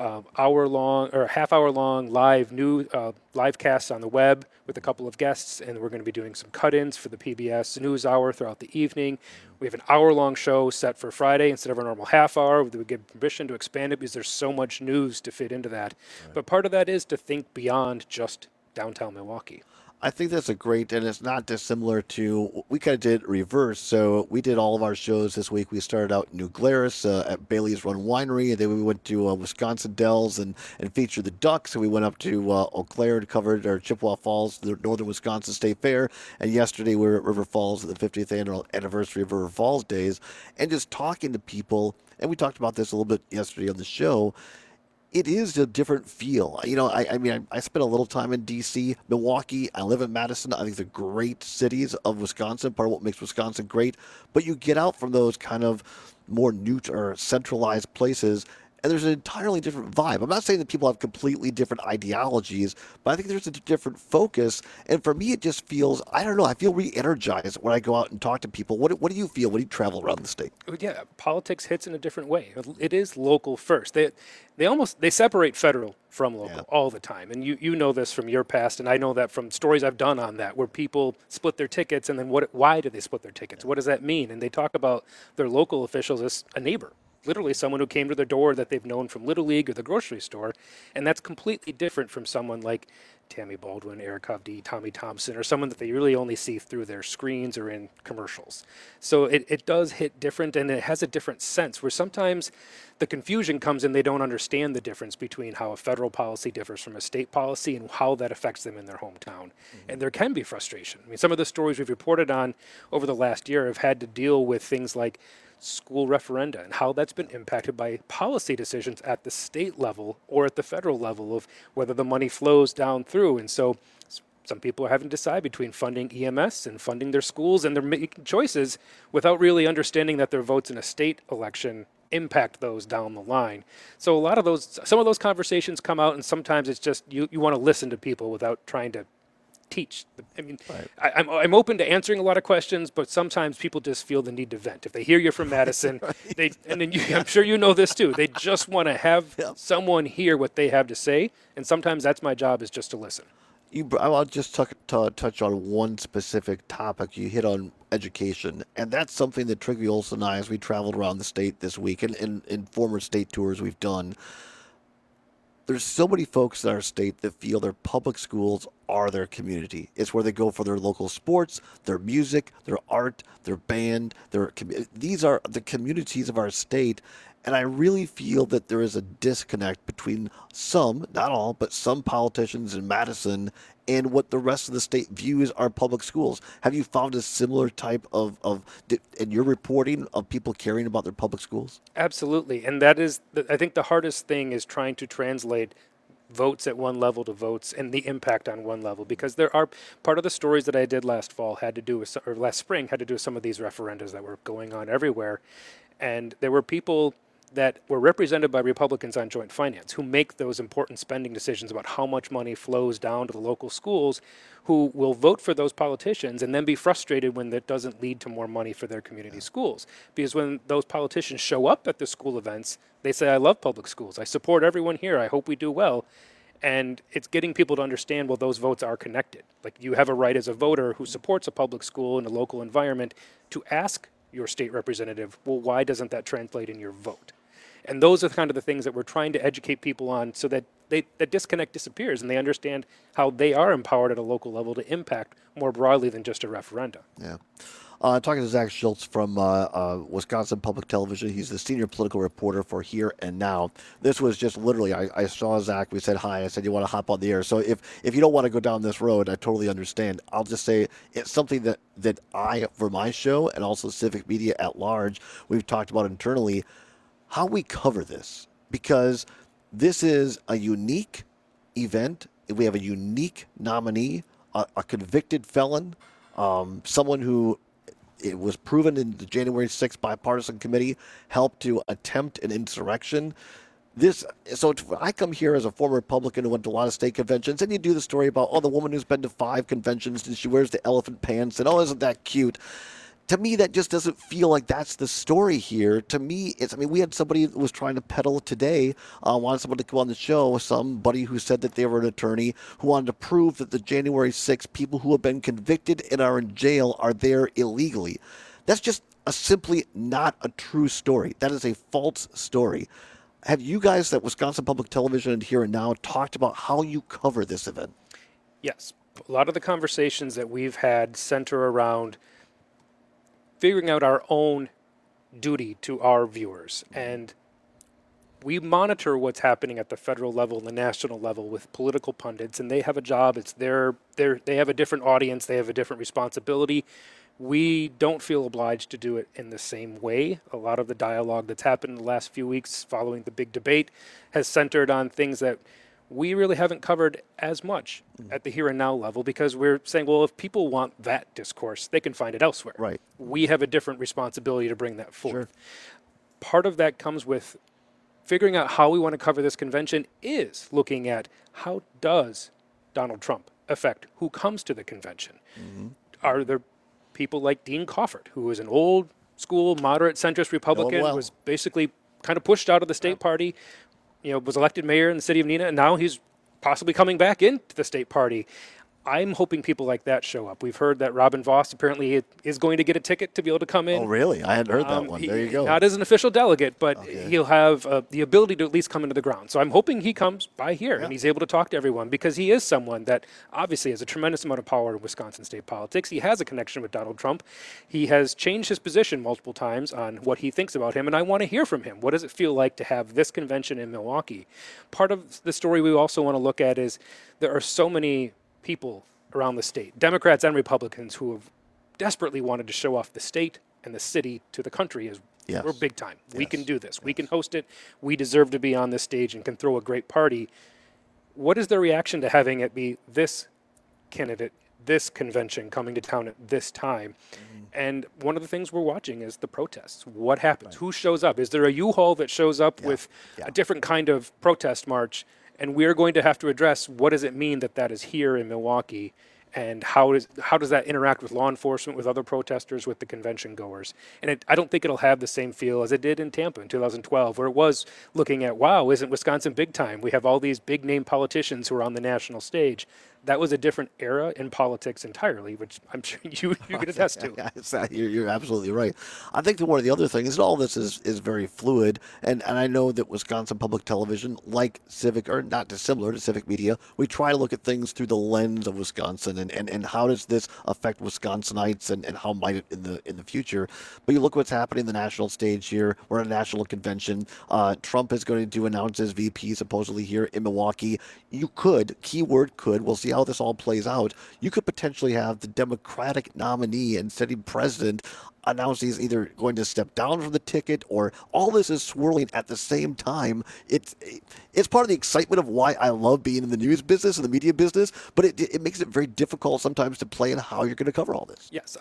hour-long or half-hour-long live casts on the web with a couple of guests, and we're going to be doing some cut-ins for the PBS NewsHour throughout the evening. We have an hour-long show set for Friday instead of our normal half hour. We give permission to expand it because there's so much news to fit into that. Right. But part of that is to think beyond just downtown Milwaukee. I think that's a great, and it's not dissimilar to, we kind of did reverse. So we did all of our shows this week. We started out in New Glarus at Bailey's Run Winery, and then we went to Wisconsin Dells and featured the Ducks. And we went up to Eau Claire and covered our Chippewa Falls, the Northern Wisconsin State Fair. And yesterday we were at River Falls at the 50th anniversary of River Falls Days, and just talking to people. And we talked about this a little bit yesterday on the show. It is a different feel. You know, I mean, I spent a little time in D.C., Milwaukee. I live in Madison. I think they're great cities of Wisconsin, part of what makes Wisconsin great. But you get out from those kind of more or centralized places, and there's an entirely different vibe. I'm not saying that people have completely different ideologies, but I think there's a different focus. And for me, it just feels, I don't know, I feel re-energized when I go out and talk to people. What do you feel when you travel around the state? Yeah, politics hits in a different way. It is local first. They separate federal from local all the time. And you know this from your past, and I know that from stories I've done on that, where people split their tickets, and then why do they split their tickets? What does that mean? And they talk about their local officials as a neighbor. Literally someone who came to their door that they've known from Little League or the grocery store. And that's completely different from someone like Tammy Baldwin, Eric Hovde, Tommy Thompson, or someone that they really only see through their screens or in commercials. So it does hit different, and it has a different sense, where sometimes the confusion comes in. They don't understand the difference between how a federal policy differs from a state policy and how that affects them in their hometown. And there can be frustration. I mean, some of the stories we've reported on over the last year have had to deal with things like school referenda and how that's been impacted by policy decisions at the state level or at the federal level of whether the money flows down through. And so some people are having to decide between funding EMS and funding their schools, and they're making choices without really understanding that their votes in a state election impact those down the line. So some of those conversations come out, and sometimes it's just you want to listen to people without trying to teach. I mean, right. I'm open to answering a lot of questions, but sometimes people just feel the need to vent. If they hear you're from Madison, right. I'm sure you know this too, they just want to have someone hear what they have to say, and sometimes that's my job, is just to listen. I'll just touch on one specific topic. You hit on education, and that's something that Trygve Olsen and I, as we traveled around the state this week, and in former state tours we've done, there's so many folks in our state that feel their public schools are their community. It's where they go for their local sports, their music, their art, their band. These are the communities of our state. And I really feel that there is a disconnect between some, not all, but some politicians in Madison and what the rest of the state views our public schools. Have you found a similar type in your reporting of people caring about their public schools? Absolutely. And that is, I think the hardest thing is trying to translate votes at one level to votes and the impact on one level, because there are part of the stories that I did last spring had to do with some of these referendums that were going on everywhere. And there were people that were represented by Republicans on Joint Finance who make those important spending decisions about how much money flows down to the local schools, who will vote for those politicians and then be frustrated when that doesn't lead to more money for their community schools. Because when those politicians show up at the school events, they say, I love public schools. I support everyone here. I hope we do well. And it's getting people to understand, well, those votes are connected. Like, you have a right as a voter who supports a public school in a local environment to ask your state representative, well, why doesn't that translate in your vote? And those are kind of the things that we're trying to educate people on, so that that disconnect disappears and they understand how they are empowered at a local level to impact more broadly than just a referendum. Yeah. Talking to Zach Schultz from Wisconsin Public Television. He's the senior political reporter for Here and Now. This was just literally, I saw Zach, we said hi, I said, you want to hop on the air? So if you don't want to go down this road, I totally understand. I'll just say it's something that I, for my show, and also Civic Media at large, we've talked about internally, how we cover this. Because this is a unique event. We have a unique nominee, a convicted felon, someone who, it was proven in the January 6th bipartisan committee, helped to attempt an insurrection. So I come here as a former Republican who went to a lot of state conventions, and you do the story about, the woman who's been to 5 conventions and she wears the elephant pants, and isn't that cute? To me, that just doesn't feel like that's the story here. To me, we had somebody that was trying to peddle today, wanted someone to come on the show, somebody who said that they were an attorney, who wanted to prove that the January 6th people who have been convicted and are in jail are there illegally. That's just simply not a true story. That is a false story. Have you guys at Wisconsin Public Television and Here and Now talked about how you cover this event? Yes. up, a lot of the conversations that we've had center around figuring out our own duty to our viewers. And we monitor what's happening at the federal level and the national level with political pundits, and they have a job. It's they have a different audience. They have a different responsibility. We don't feel obliged to do it in the same way. A lot of the dialogue that's happened in the last few weeks following the big debate has centered on things that we really haven't covered as much at the here and now level, because we're saying, well, if people want that discourse, they can find it elsewhere. Right. We have a different responsibility to bring that forth. Sure. Part of that comes with figuring out how we want to cover this convention is looking at how does Donald Trump affect who comes to the convention. Are there people like Dean Coffert, who is an old school moderate centrist Republican, was basically kind of pushed out of the state party, was elected mayor in the city of Neenah, and now he's possibly coming back into the state party. I'm hoping people like that show up. We've heard that Robin Voss apparently is going to get a ticket to be able to come in. Oh, really? I hadn't heard that one. There you go. Not as an official delegate, but he'll have the ability to at least come into the ground. So I'm hoping he comes by here and he's able to talk to everyone, because he is someone that obviously has a tremendous amount of power in Wisconsin state politics. He has a connection with Donald Trump. He has changed his position multiple times on what he thinks about him, and I want to hear from him. What does it feel like to have this convention in Milwaukee? Part of the story we also want to look at is there are so many people around the state, Democrats and Republicans, who have desperately wanted to show off the state and the city to the country as we're big time. We can do this. We can host it. We deserve to be on this stage and can throw a great party. What is their reaction to having it be this candidate, this convention coming to town at this time? And one of the things we're watching is the protests. What happens? Who shows up? Is there a U-Haul that shows up with a different kind of protest march? And we're going to have to address, what does it mean that is here in Milwaukee, and how does that interact with law enforcement, with other protesters, with the convention goers? And I don't think it'll have the same feel as it did in Tampa in 2012, where it was looking at, wow, isn't Wisconsin big time? We have all these big name politicians who are on the national stage. That was a different era in politics entirely, which I'm sure you can attest to. You're absolutely right. I think that one of the other things, and all this is very fluid, and I know that Wisconsin Public Television, like Civic, or not dissimilar to Civic Media, we try to look at things through the lens of Wisconsin, and how does this affect Wisconsinites, and how might it in the future. But you look what's happening in the national stage here. We're at a national convention. Trump is going to announce his VP supposedly here in Milwaukee. You could, keyword could, we'll see how this all plays out, you could potentially have the Democratic nominee and sitting president announce he's either going to step down from the ticket, or all this is swirling at the same time. It's part of the excitement of why I love being in the news business and the media business, but it makes it very difficult sometimes to plan how you're going to cover all this. Yes,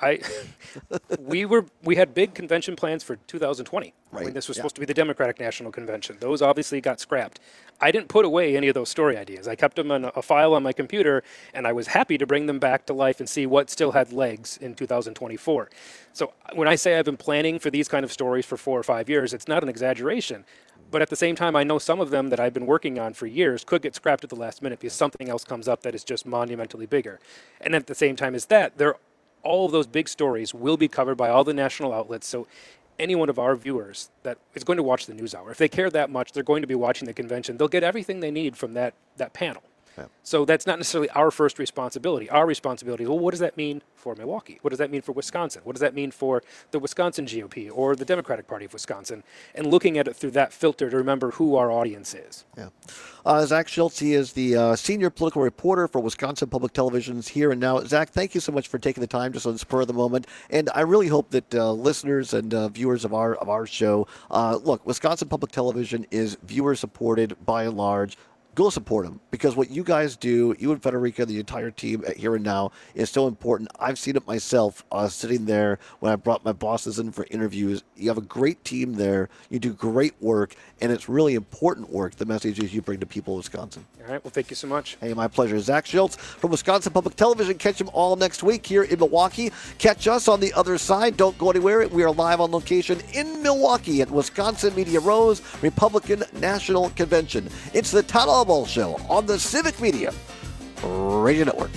we had big convention plans for 2020. Right. When this was supposed to be the Democratic National Convention. Those obviously got scrapped. I didn't put away any of those story ideas. I kept them in a file on my computer, and I was happy to bring them back to life and see what still had legs in 2024. So when I say I've been planning for these kind of stories for 4 or 5 years, it's not an exaggeration. But at the same time, I know some of them that I've been working on for years could get scrapped at the last minute because something else comes up that is just monumentally bigger. And at the same time as that, all of those big stories will be covered by all the national outlets. So any one of our viewers that is going to watch the NewsHour, if they care that much, they're going to be watching the convention. They'll get everything they need from that panel. Yeah. So that's not necessarily our first responsibility. Our responsibility is, well, what does that mean for Milwaukee? What does that mean for Wisconsin? What does that mean for the Wisconsin GOP or the Democratic Party of Wisconsin? And looking at it through that filter to remember who our audience is. Yeah. Zach Schultz, he is the senior political reporter for Wisconsin Public Television's Here and Now. Zach, thank you so much for taking the time just on the spur of the moment. And I really hope that listeners and viewers of our show, look, Wisconsin Public Television is viewer supported by and large. Go support them, because what you guys do, you and Federica, the entire team at Here and Now, is so important. I've seen it myself sitting there when I brought my bosses in for interviews. You have a great team there. You do great work, and it's really important work, the messages you bring to people of Wisconsin. All right. Well, thank you so much. Hey, my pleasure. Zach Schultz from Wisconsin Public Television. Catch them all next week here in Milwaukee. Catch us on the other side. Don't go anywhere. We are live on location in Milwaukee at Wisconsin Media Rose Republican National Convention. It's the Todd Albaugh Show on the Civic Media Radio Network.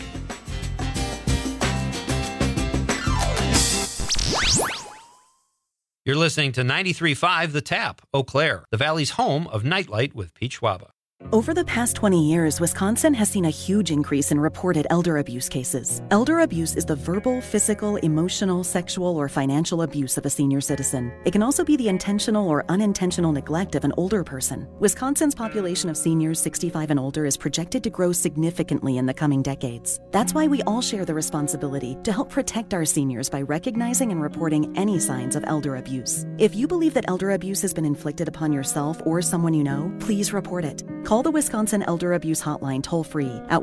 You're listening to 93.5 The Tap, Eau Claire, the Valley's home of Nightlight with Pete Schwaba. Over the past 20 years, Wisconsin has seen a huge increase in reported elder abuse cases. Elder abuse is the verbal, physical, emotional, sexual, or financial abuse of a senior citizen. It can also be the intentional or unintentional neglect of an older person. Wisconsin's population of seniors 65 and older is projected to grow significantly in the coming decades. That's why we all share the responsibility to help protect our seniors by recognizing and reporting any signs of elder abuse. If you believe that elder abuse has been inflicted upon yourself or someone you know, please report it. Call the Wisconsin Elder Abuse Hotline toll-free at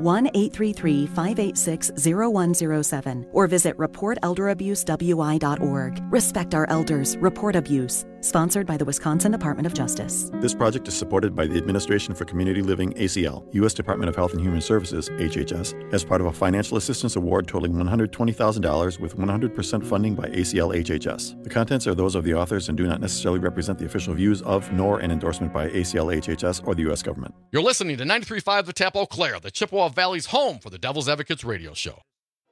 1-833-586-0107 or visit reportelderabusewI.org. Respect our elders. Report abuse. Sponsored by the Wisconsin Department of Justice. This project is supported by the Administration for Community Living, ACL, U.S. Department of Health and Human Services, HHS, as part of a financial assistance award totaling $120,000 with 100% funding by ACL HHS. The contents are those of the authors and do not necessarily represent the official views of, nor an endorsement by ACL HHS or the U.S. government. You're listening to 93.5 The Tap Eau Claire, the Chippewa Valley's home for the Devil's Advocates radio show.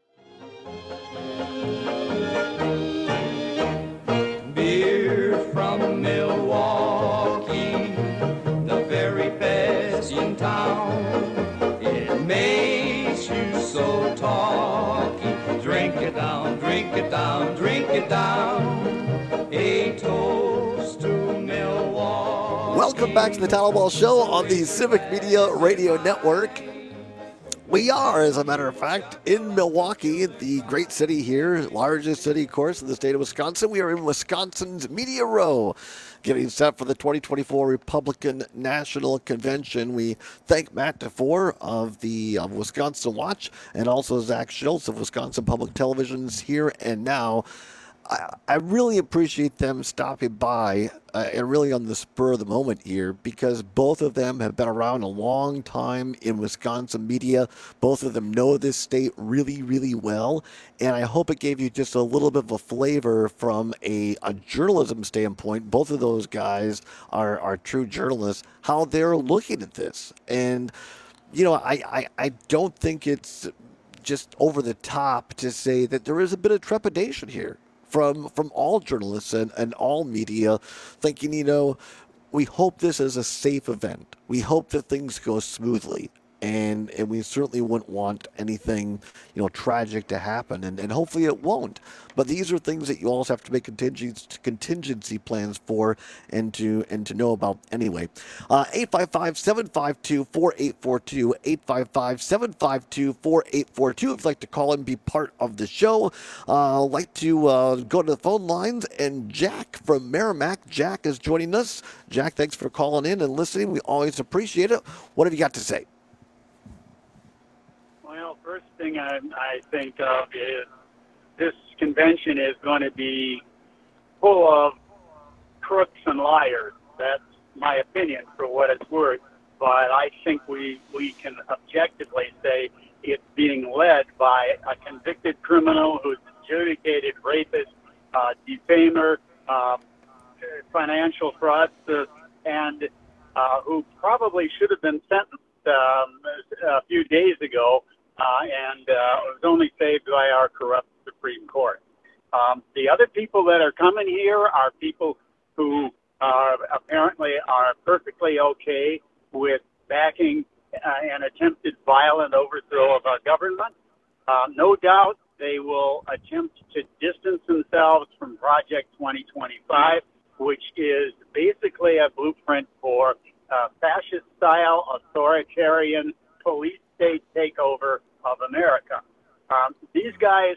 Beer from Milwaukee, the very best in town. It makes you so talky. Drink it down, drink it down, drink it down. A toast to Milwaukee. Welcome back to the Tyler Ball Show on the Civic Media Radio Network. We are, as a matter of fact, in Milwaukee, the great city here, largest city, of course, in the state of Wisconsin. We are in Wisconsin's Media Row, getting set for the 2024 Republican National Convention. We thank Matt DeFore of the Wisconsin Watch and also Zach Schultz of Wisconsin Public Television's Here and Now. I really appreciate them stopping by and really on the spur of the moment here, because both of them have been around a long time in Wisconsin media. Both of them know this state really, really well. And I hope it gave you just a little bit of a flavor from a journalism standpoint. Both of those guys are true journalists, how they're looking at this. And, you know, I don't think it's just over the top to say that there is a bit of trepidation here from all journalists and all media, thinking, you know, we hope this is a safe event. We hope that things go smoothly. And we certainly wouldn't want anything, you know, tragic to happen, and hopefully it won't. But these are things that you also have to make contingency plans for and to know about anyway. 855-752-4842, 855-752-4842. If you'd like to call and be part of the show, like to go to the phone lines. And Jack from Merrimack, Jack is joining us. Jack, thanks for calling in and listening. We always appreciate it. What have you got to say? Well, first thing I think of is this convention is going to be full of crooks and liars. That's my opinion, for what it's worth. But I think we can objectively say it's being led by a convicted criminal who's adjudicated rapist, defamer, financial fraudster, and who probably should have been sentenced a few days ago. And was only saved by our corrupt Supreme Court. The other people that are coming here are people who apparently are perfectly okay with backing an attempted violent overthrow of our government. No doubt they will attempt to distance themselves from Project 2025, which is basically a blueprint for fascist-style authoritarian police state takeover of America. These guys,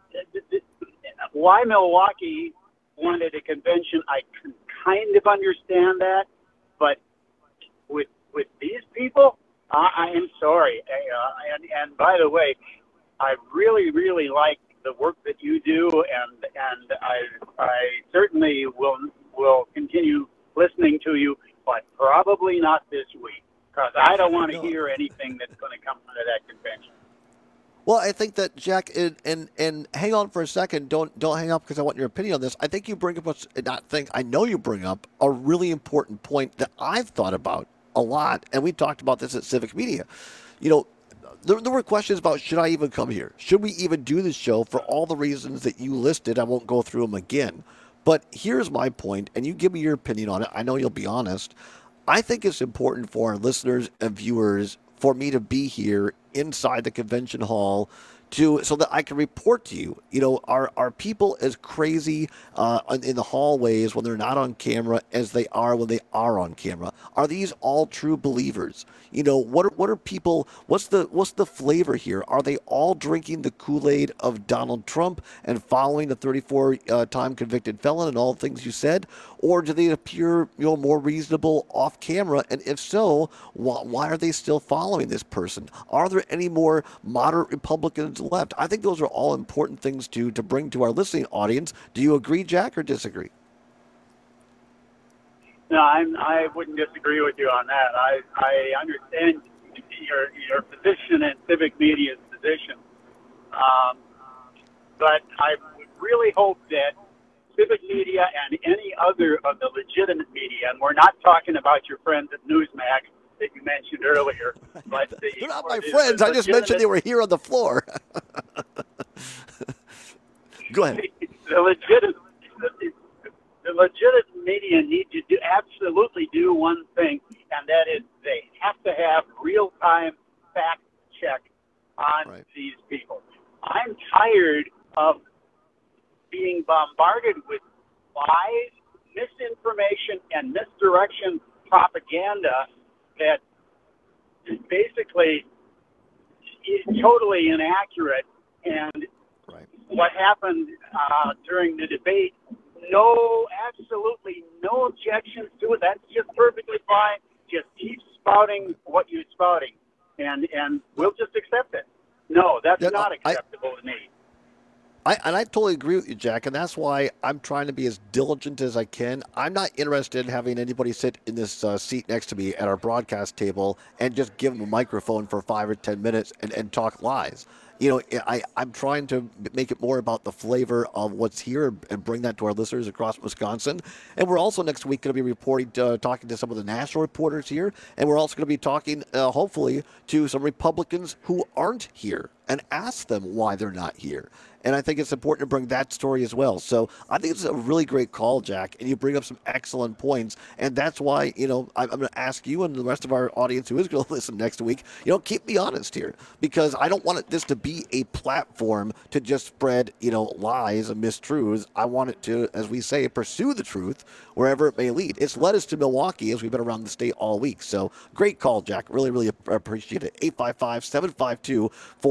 why Milwaukee wanted a convention, I can kind of understand that, but with these people, I am sorry. And by the way, I really, really like the work that you do, and I certainly will continue listening to you, but probably not this week, because I don't want to hear anything that's going to come out of that convention. Well, I think that, Jack, and hang on for a second. Don't hang up, because I want your opinion on this. I think you bring up I know you bring up a really important point that I've thought about a lot, and we talked about this at Civic Media. You know, there were questions about, should I even come here? Should we even do this show? For all the reasons that you listed, I won't go through them again. But here's my point, and you give me your opinion on it. I know you'll be honest. I think it's important for our listeners and viewers for me to be here inside the convention hall so that I can report to you. Are people as crazy in the hallways when they're not on camera as they are when they are on camera? Are these all true believers? What are people? What's the flavor here? Are they all drinking the Kool-Aid of Donald Trump and following the 34-time convicted felon and all the things you said, or do they appear more reasonable off camera? And if so, why are they still following this person? Are there any more moderate Republicans left? I think those are all important things to bring to our listening audience. Do you agree, Jack, or disagree? No, I wouldn't disagree with you on that. I understand your position and civic media's position, but I would really hope that civic media and any other of the legitimate media, and we're not talking about your friends at Newsmax that you mentioned earlier, but they're not my friends. I just mentioned they were here on the floor. Go ahead. The legitimate media need to absolutely do one thing, and that is they have to have real-time fact check on these people. I'm tired of being bombarded with lies, misinformation, and misdirection propaganda that is basically totally inaccurate. And what happened during the debate, absolutely no objections to it. That's just perfectly fine. Just keep spouting what you're spouting, and we'll just accept it. No, that's not acceptable to me. I totally agree with you, Jack, and that's why I'm trying to be as diligent as I can. I'm not interested in having anybody sit in this seat next to me at our broadcast table and just give them a microphone for 5 or 10 minutes and talk lies. I'm trying to make it more about the flavor of what's here and bring that to our listeners across Wisconsin. And we're also next week going to be reporting, talking to some of the national reporters here. And we're also going to be talking, hopefully, to some Republicans who aren't here and ask them why they're not here. And I think it's important to bring that story as well. So I think it's a really great call, Jack, and you bring up some excellent points. And that's why, I'm going to ask you and the rest of our audience who is going to listen next week, keep me honest here, because I don't want this to be a platform to just spread, lies and mistruths. I want it to, as we say, pursue the truth wherever it may lead. It's led us to Milwaukee as we've been around the state all week. So great call, Jack. Really, really appreciate it. 855-752-4842,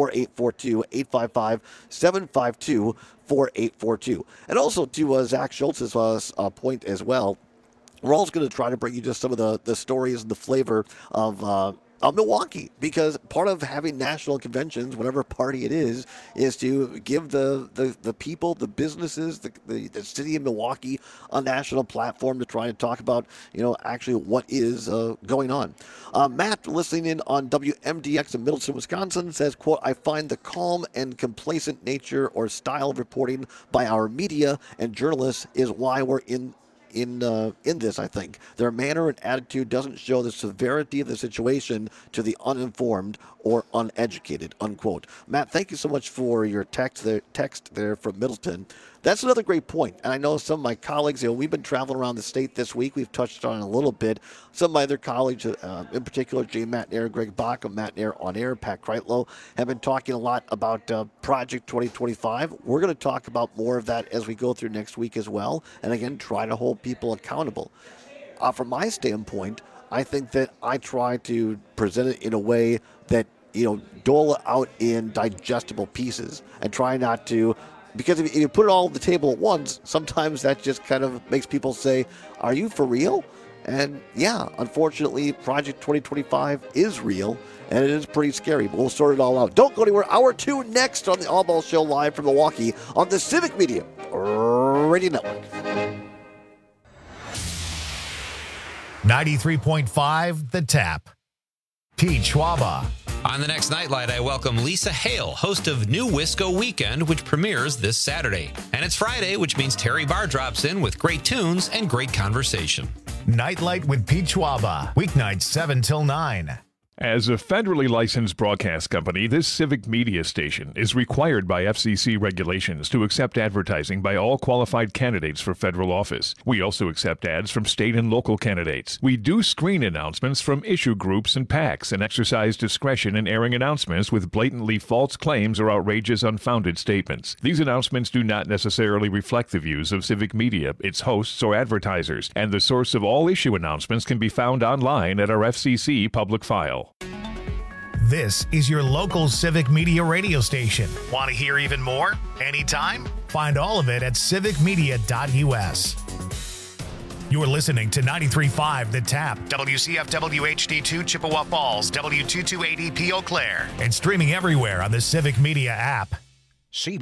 855-752-4842. And also to Zach Schultz's point as well, we're also going to try to bring you just some of the stories and the flavor of Milwaukee, because part of having national conventions, whatever party it is to give the people, the businesses, the city of Milwaukee a national platform to try and talk about, actually what is going on. Matt, listening in on WMDX in Middleton, Wisconsin, says, quote, I find the calm and complacent nature or style of reporting by our media and journalists is why we're in this. I think their manner and attitude doesn't show the severity of the situation to the uninformed or uneducated, unquote. Matt, thank you so much for your text there from Middleton. That's another great point. And I know some of my colleagues, we've been traveling around the state this week. We've touched on it a little bit. Some of my other colleagues, in particular, Jay Matnair, Greg Bach of Matnair On Air, Pat Kreitlow, have been talking a lot about Project 2025. We're going to talk about more of that as we go through next week as well. And again, try to hold people accountable. From my standpoint, I think that I try to present it in a way that, dole it out in digestible pieces and try not to. Because if you put it all on the table at once, sometimes that just kind of makes people say, are you for real? And yeah, unfortunately, Project 2025 is real, and it is pretty scary, but we'll sort it all out. Don't go anywhere. Hour 2 next on the All Ball Show live from Milwaukee on the Civic Media Radio Network. 93.5 The Tap. Pete Schwaba. On the next Nightlight, I welcome Lisa Hale, host of New Wisco Weekend, which premieres this Saturday. And it's Friday, which means Terry Barr drops in with great tunes and great conversation. Nightlight with Pete Schwaba. Weeknights 7 till 9. As a federally licensed broadcast company, this civic media station is required by FCC regulations to accept advertising by all qualified candidates for federal office. We also accept ads from state and local candidates. We do screen announcements from issue groups and PACs and exercise discretion in airing announcements with blatantly false claims or outrageous, unfounded statements. These announcements do not necessarily reflect the views of Civic Media, its hosts, or advertisers, and the source of all issue announcements can be found online at our FCC public file. This is your local Civic Media radio station. Want to hear even more? Anytime? Find all of it at civicmedia.us. You're listening to 93.5 The Tap, WCFW HD2 Chippewa Falls, W228EP Eau Claire, and streaming everywhere on the Civic Media app.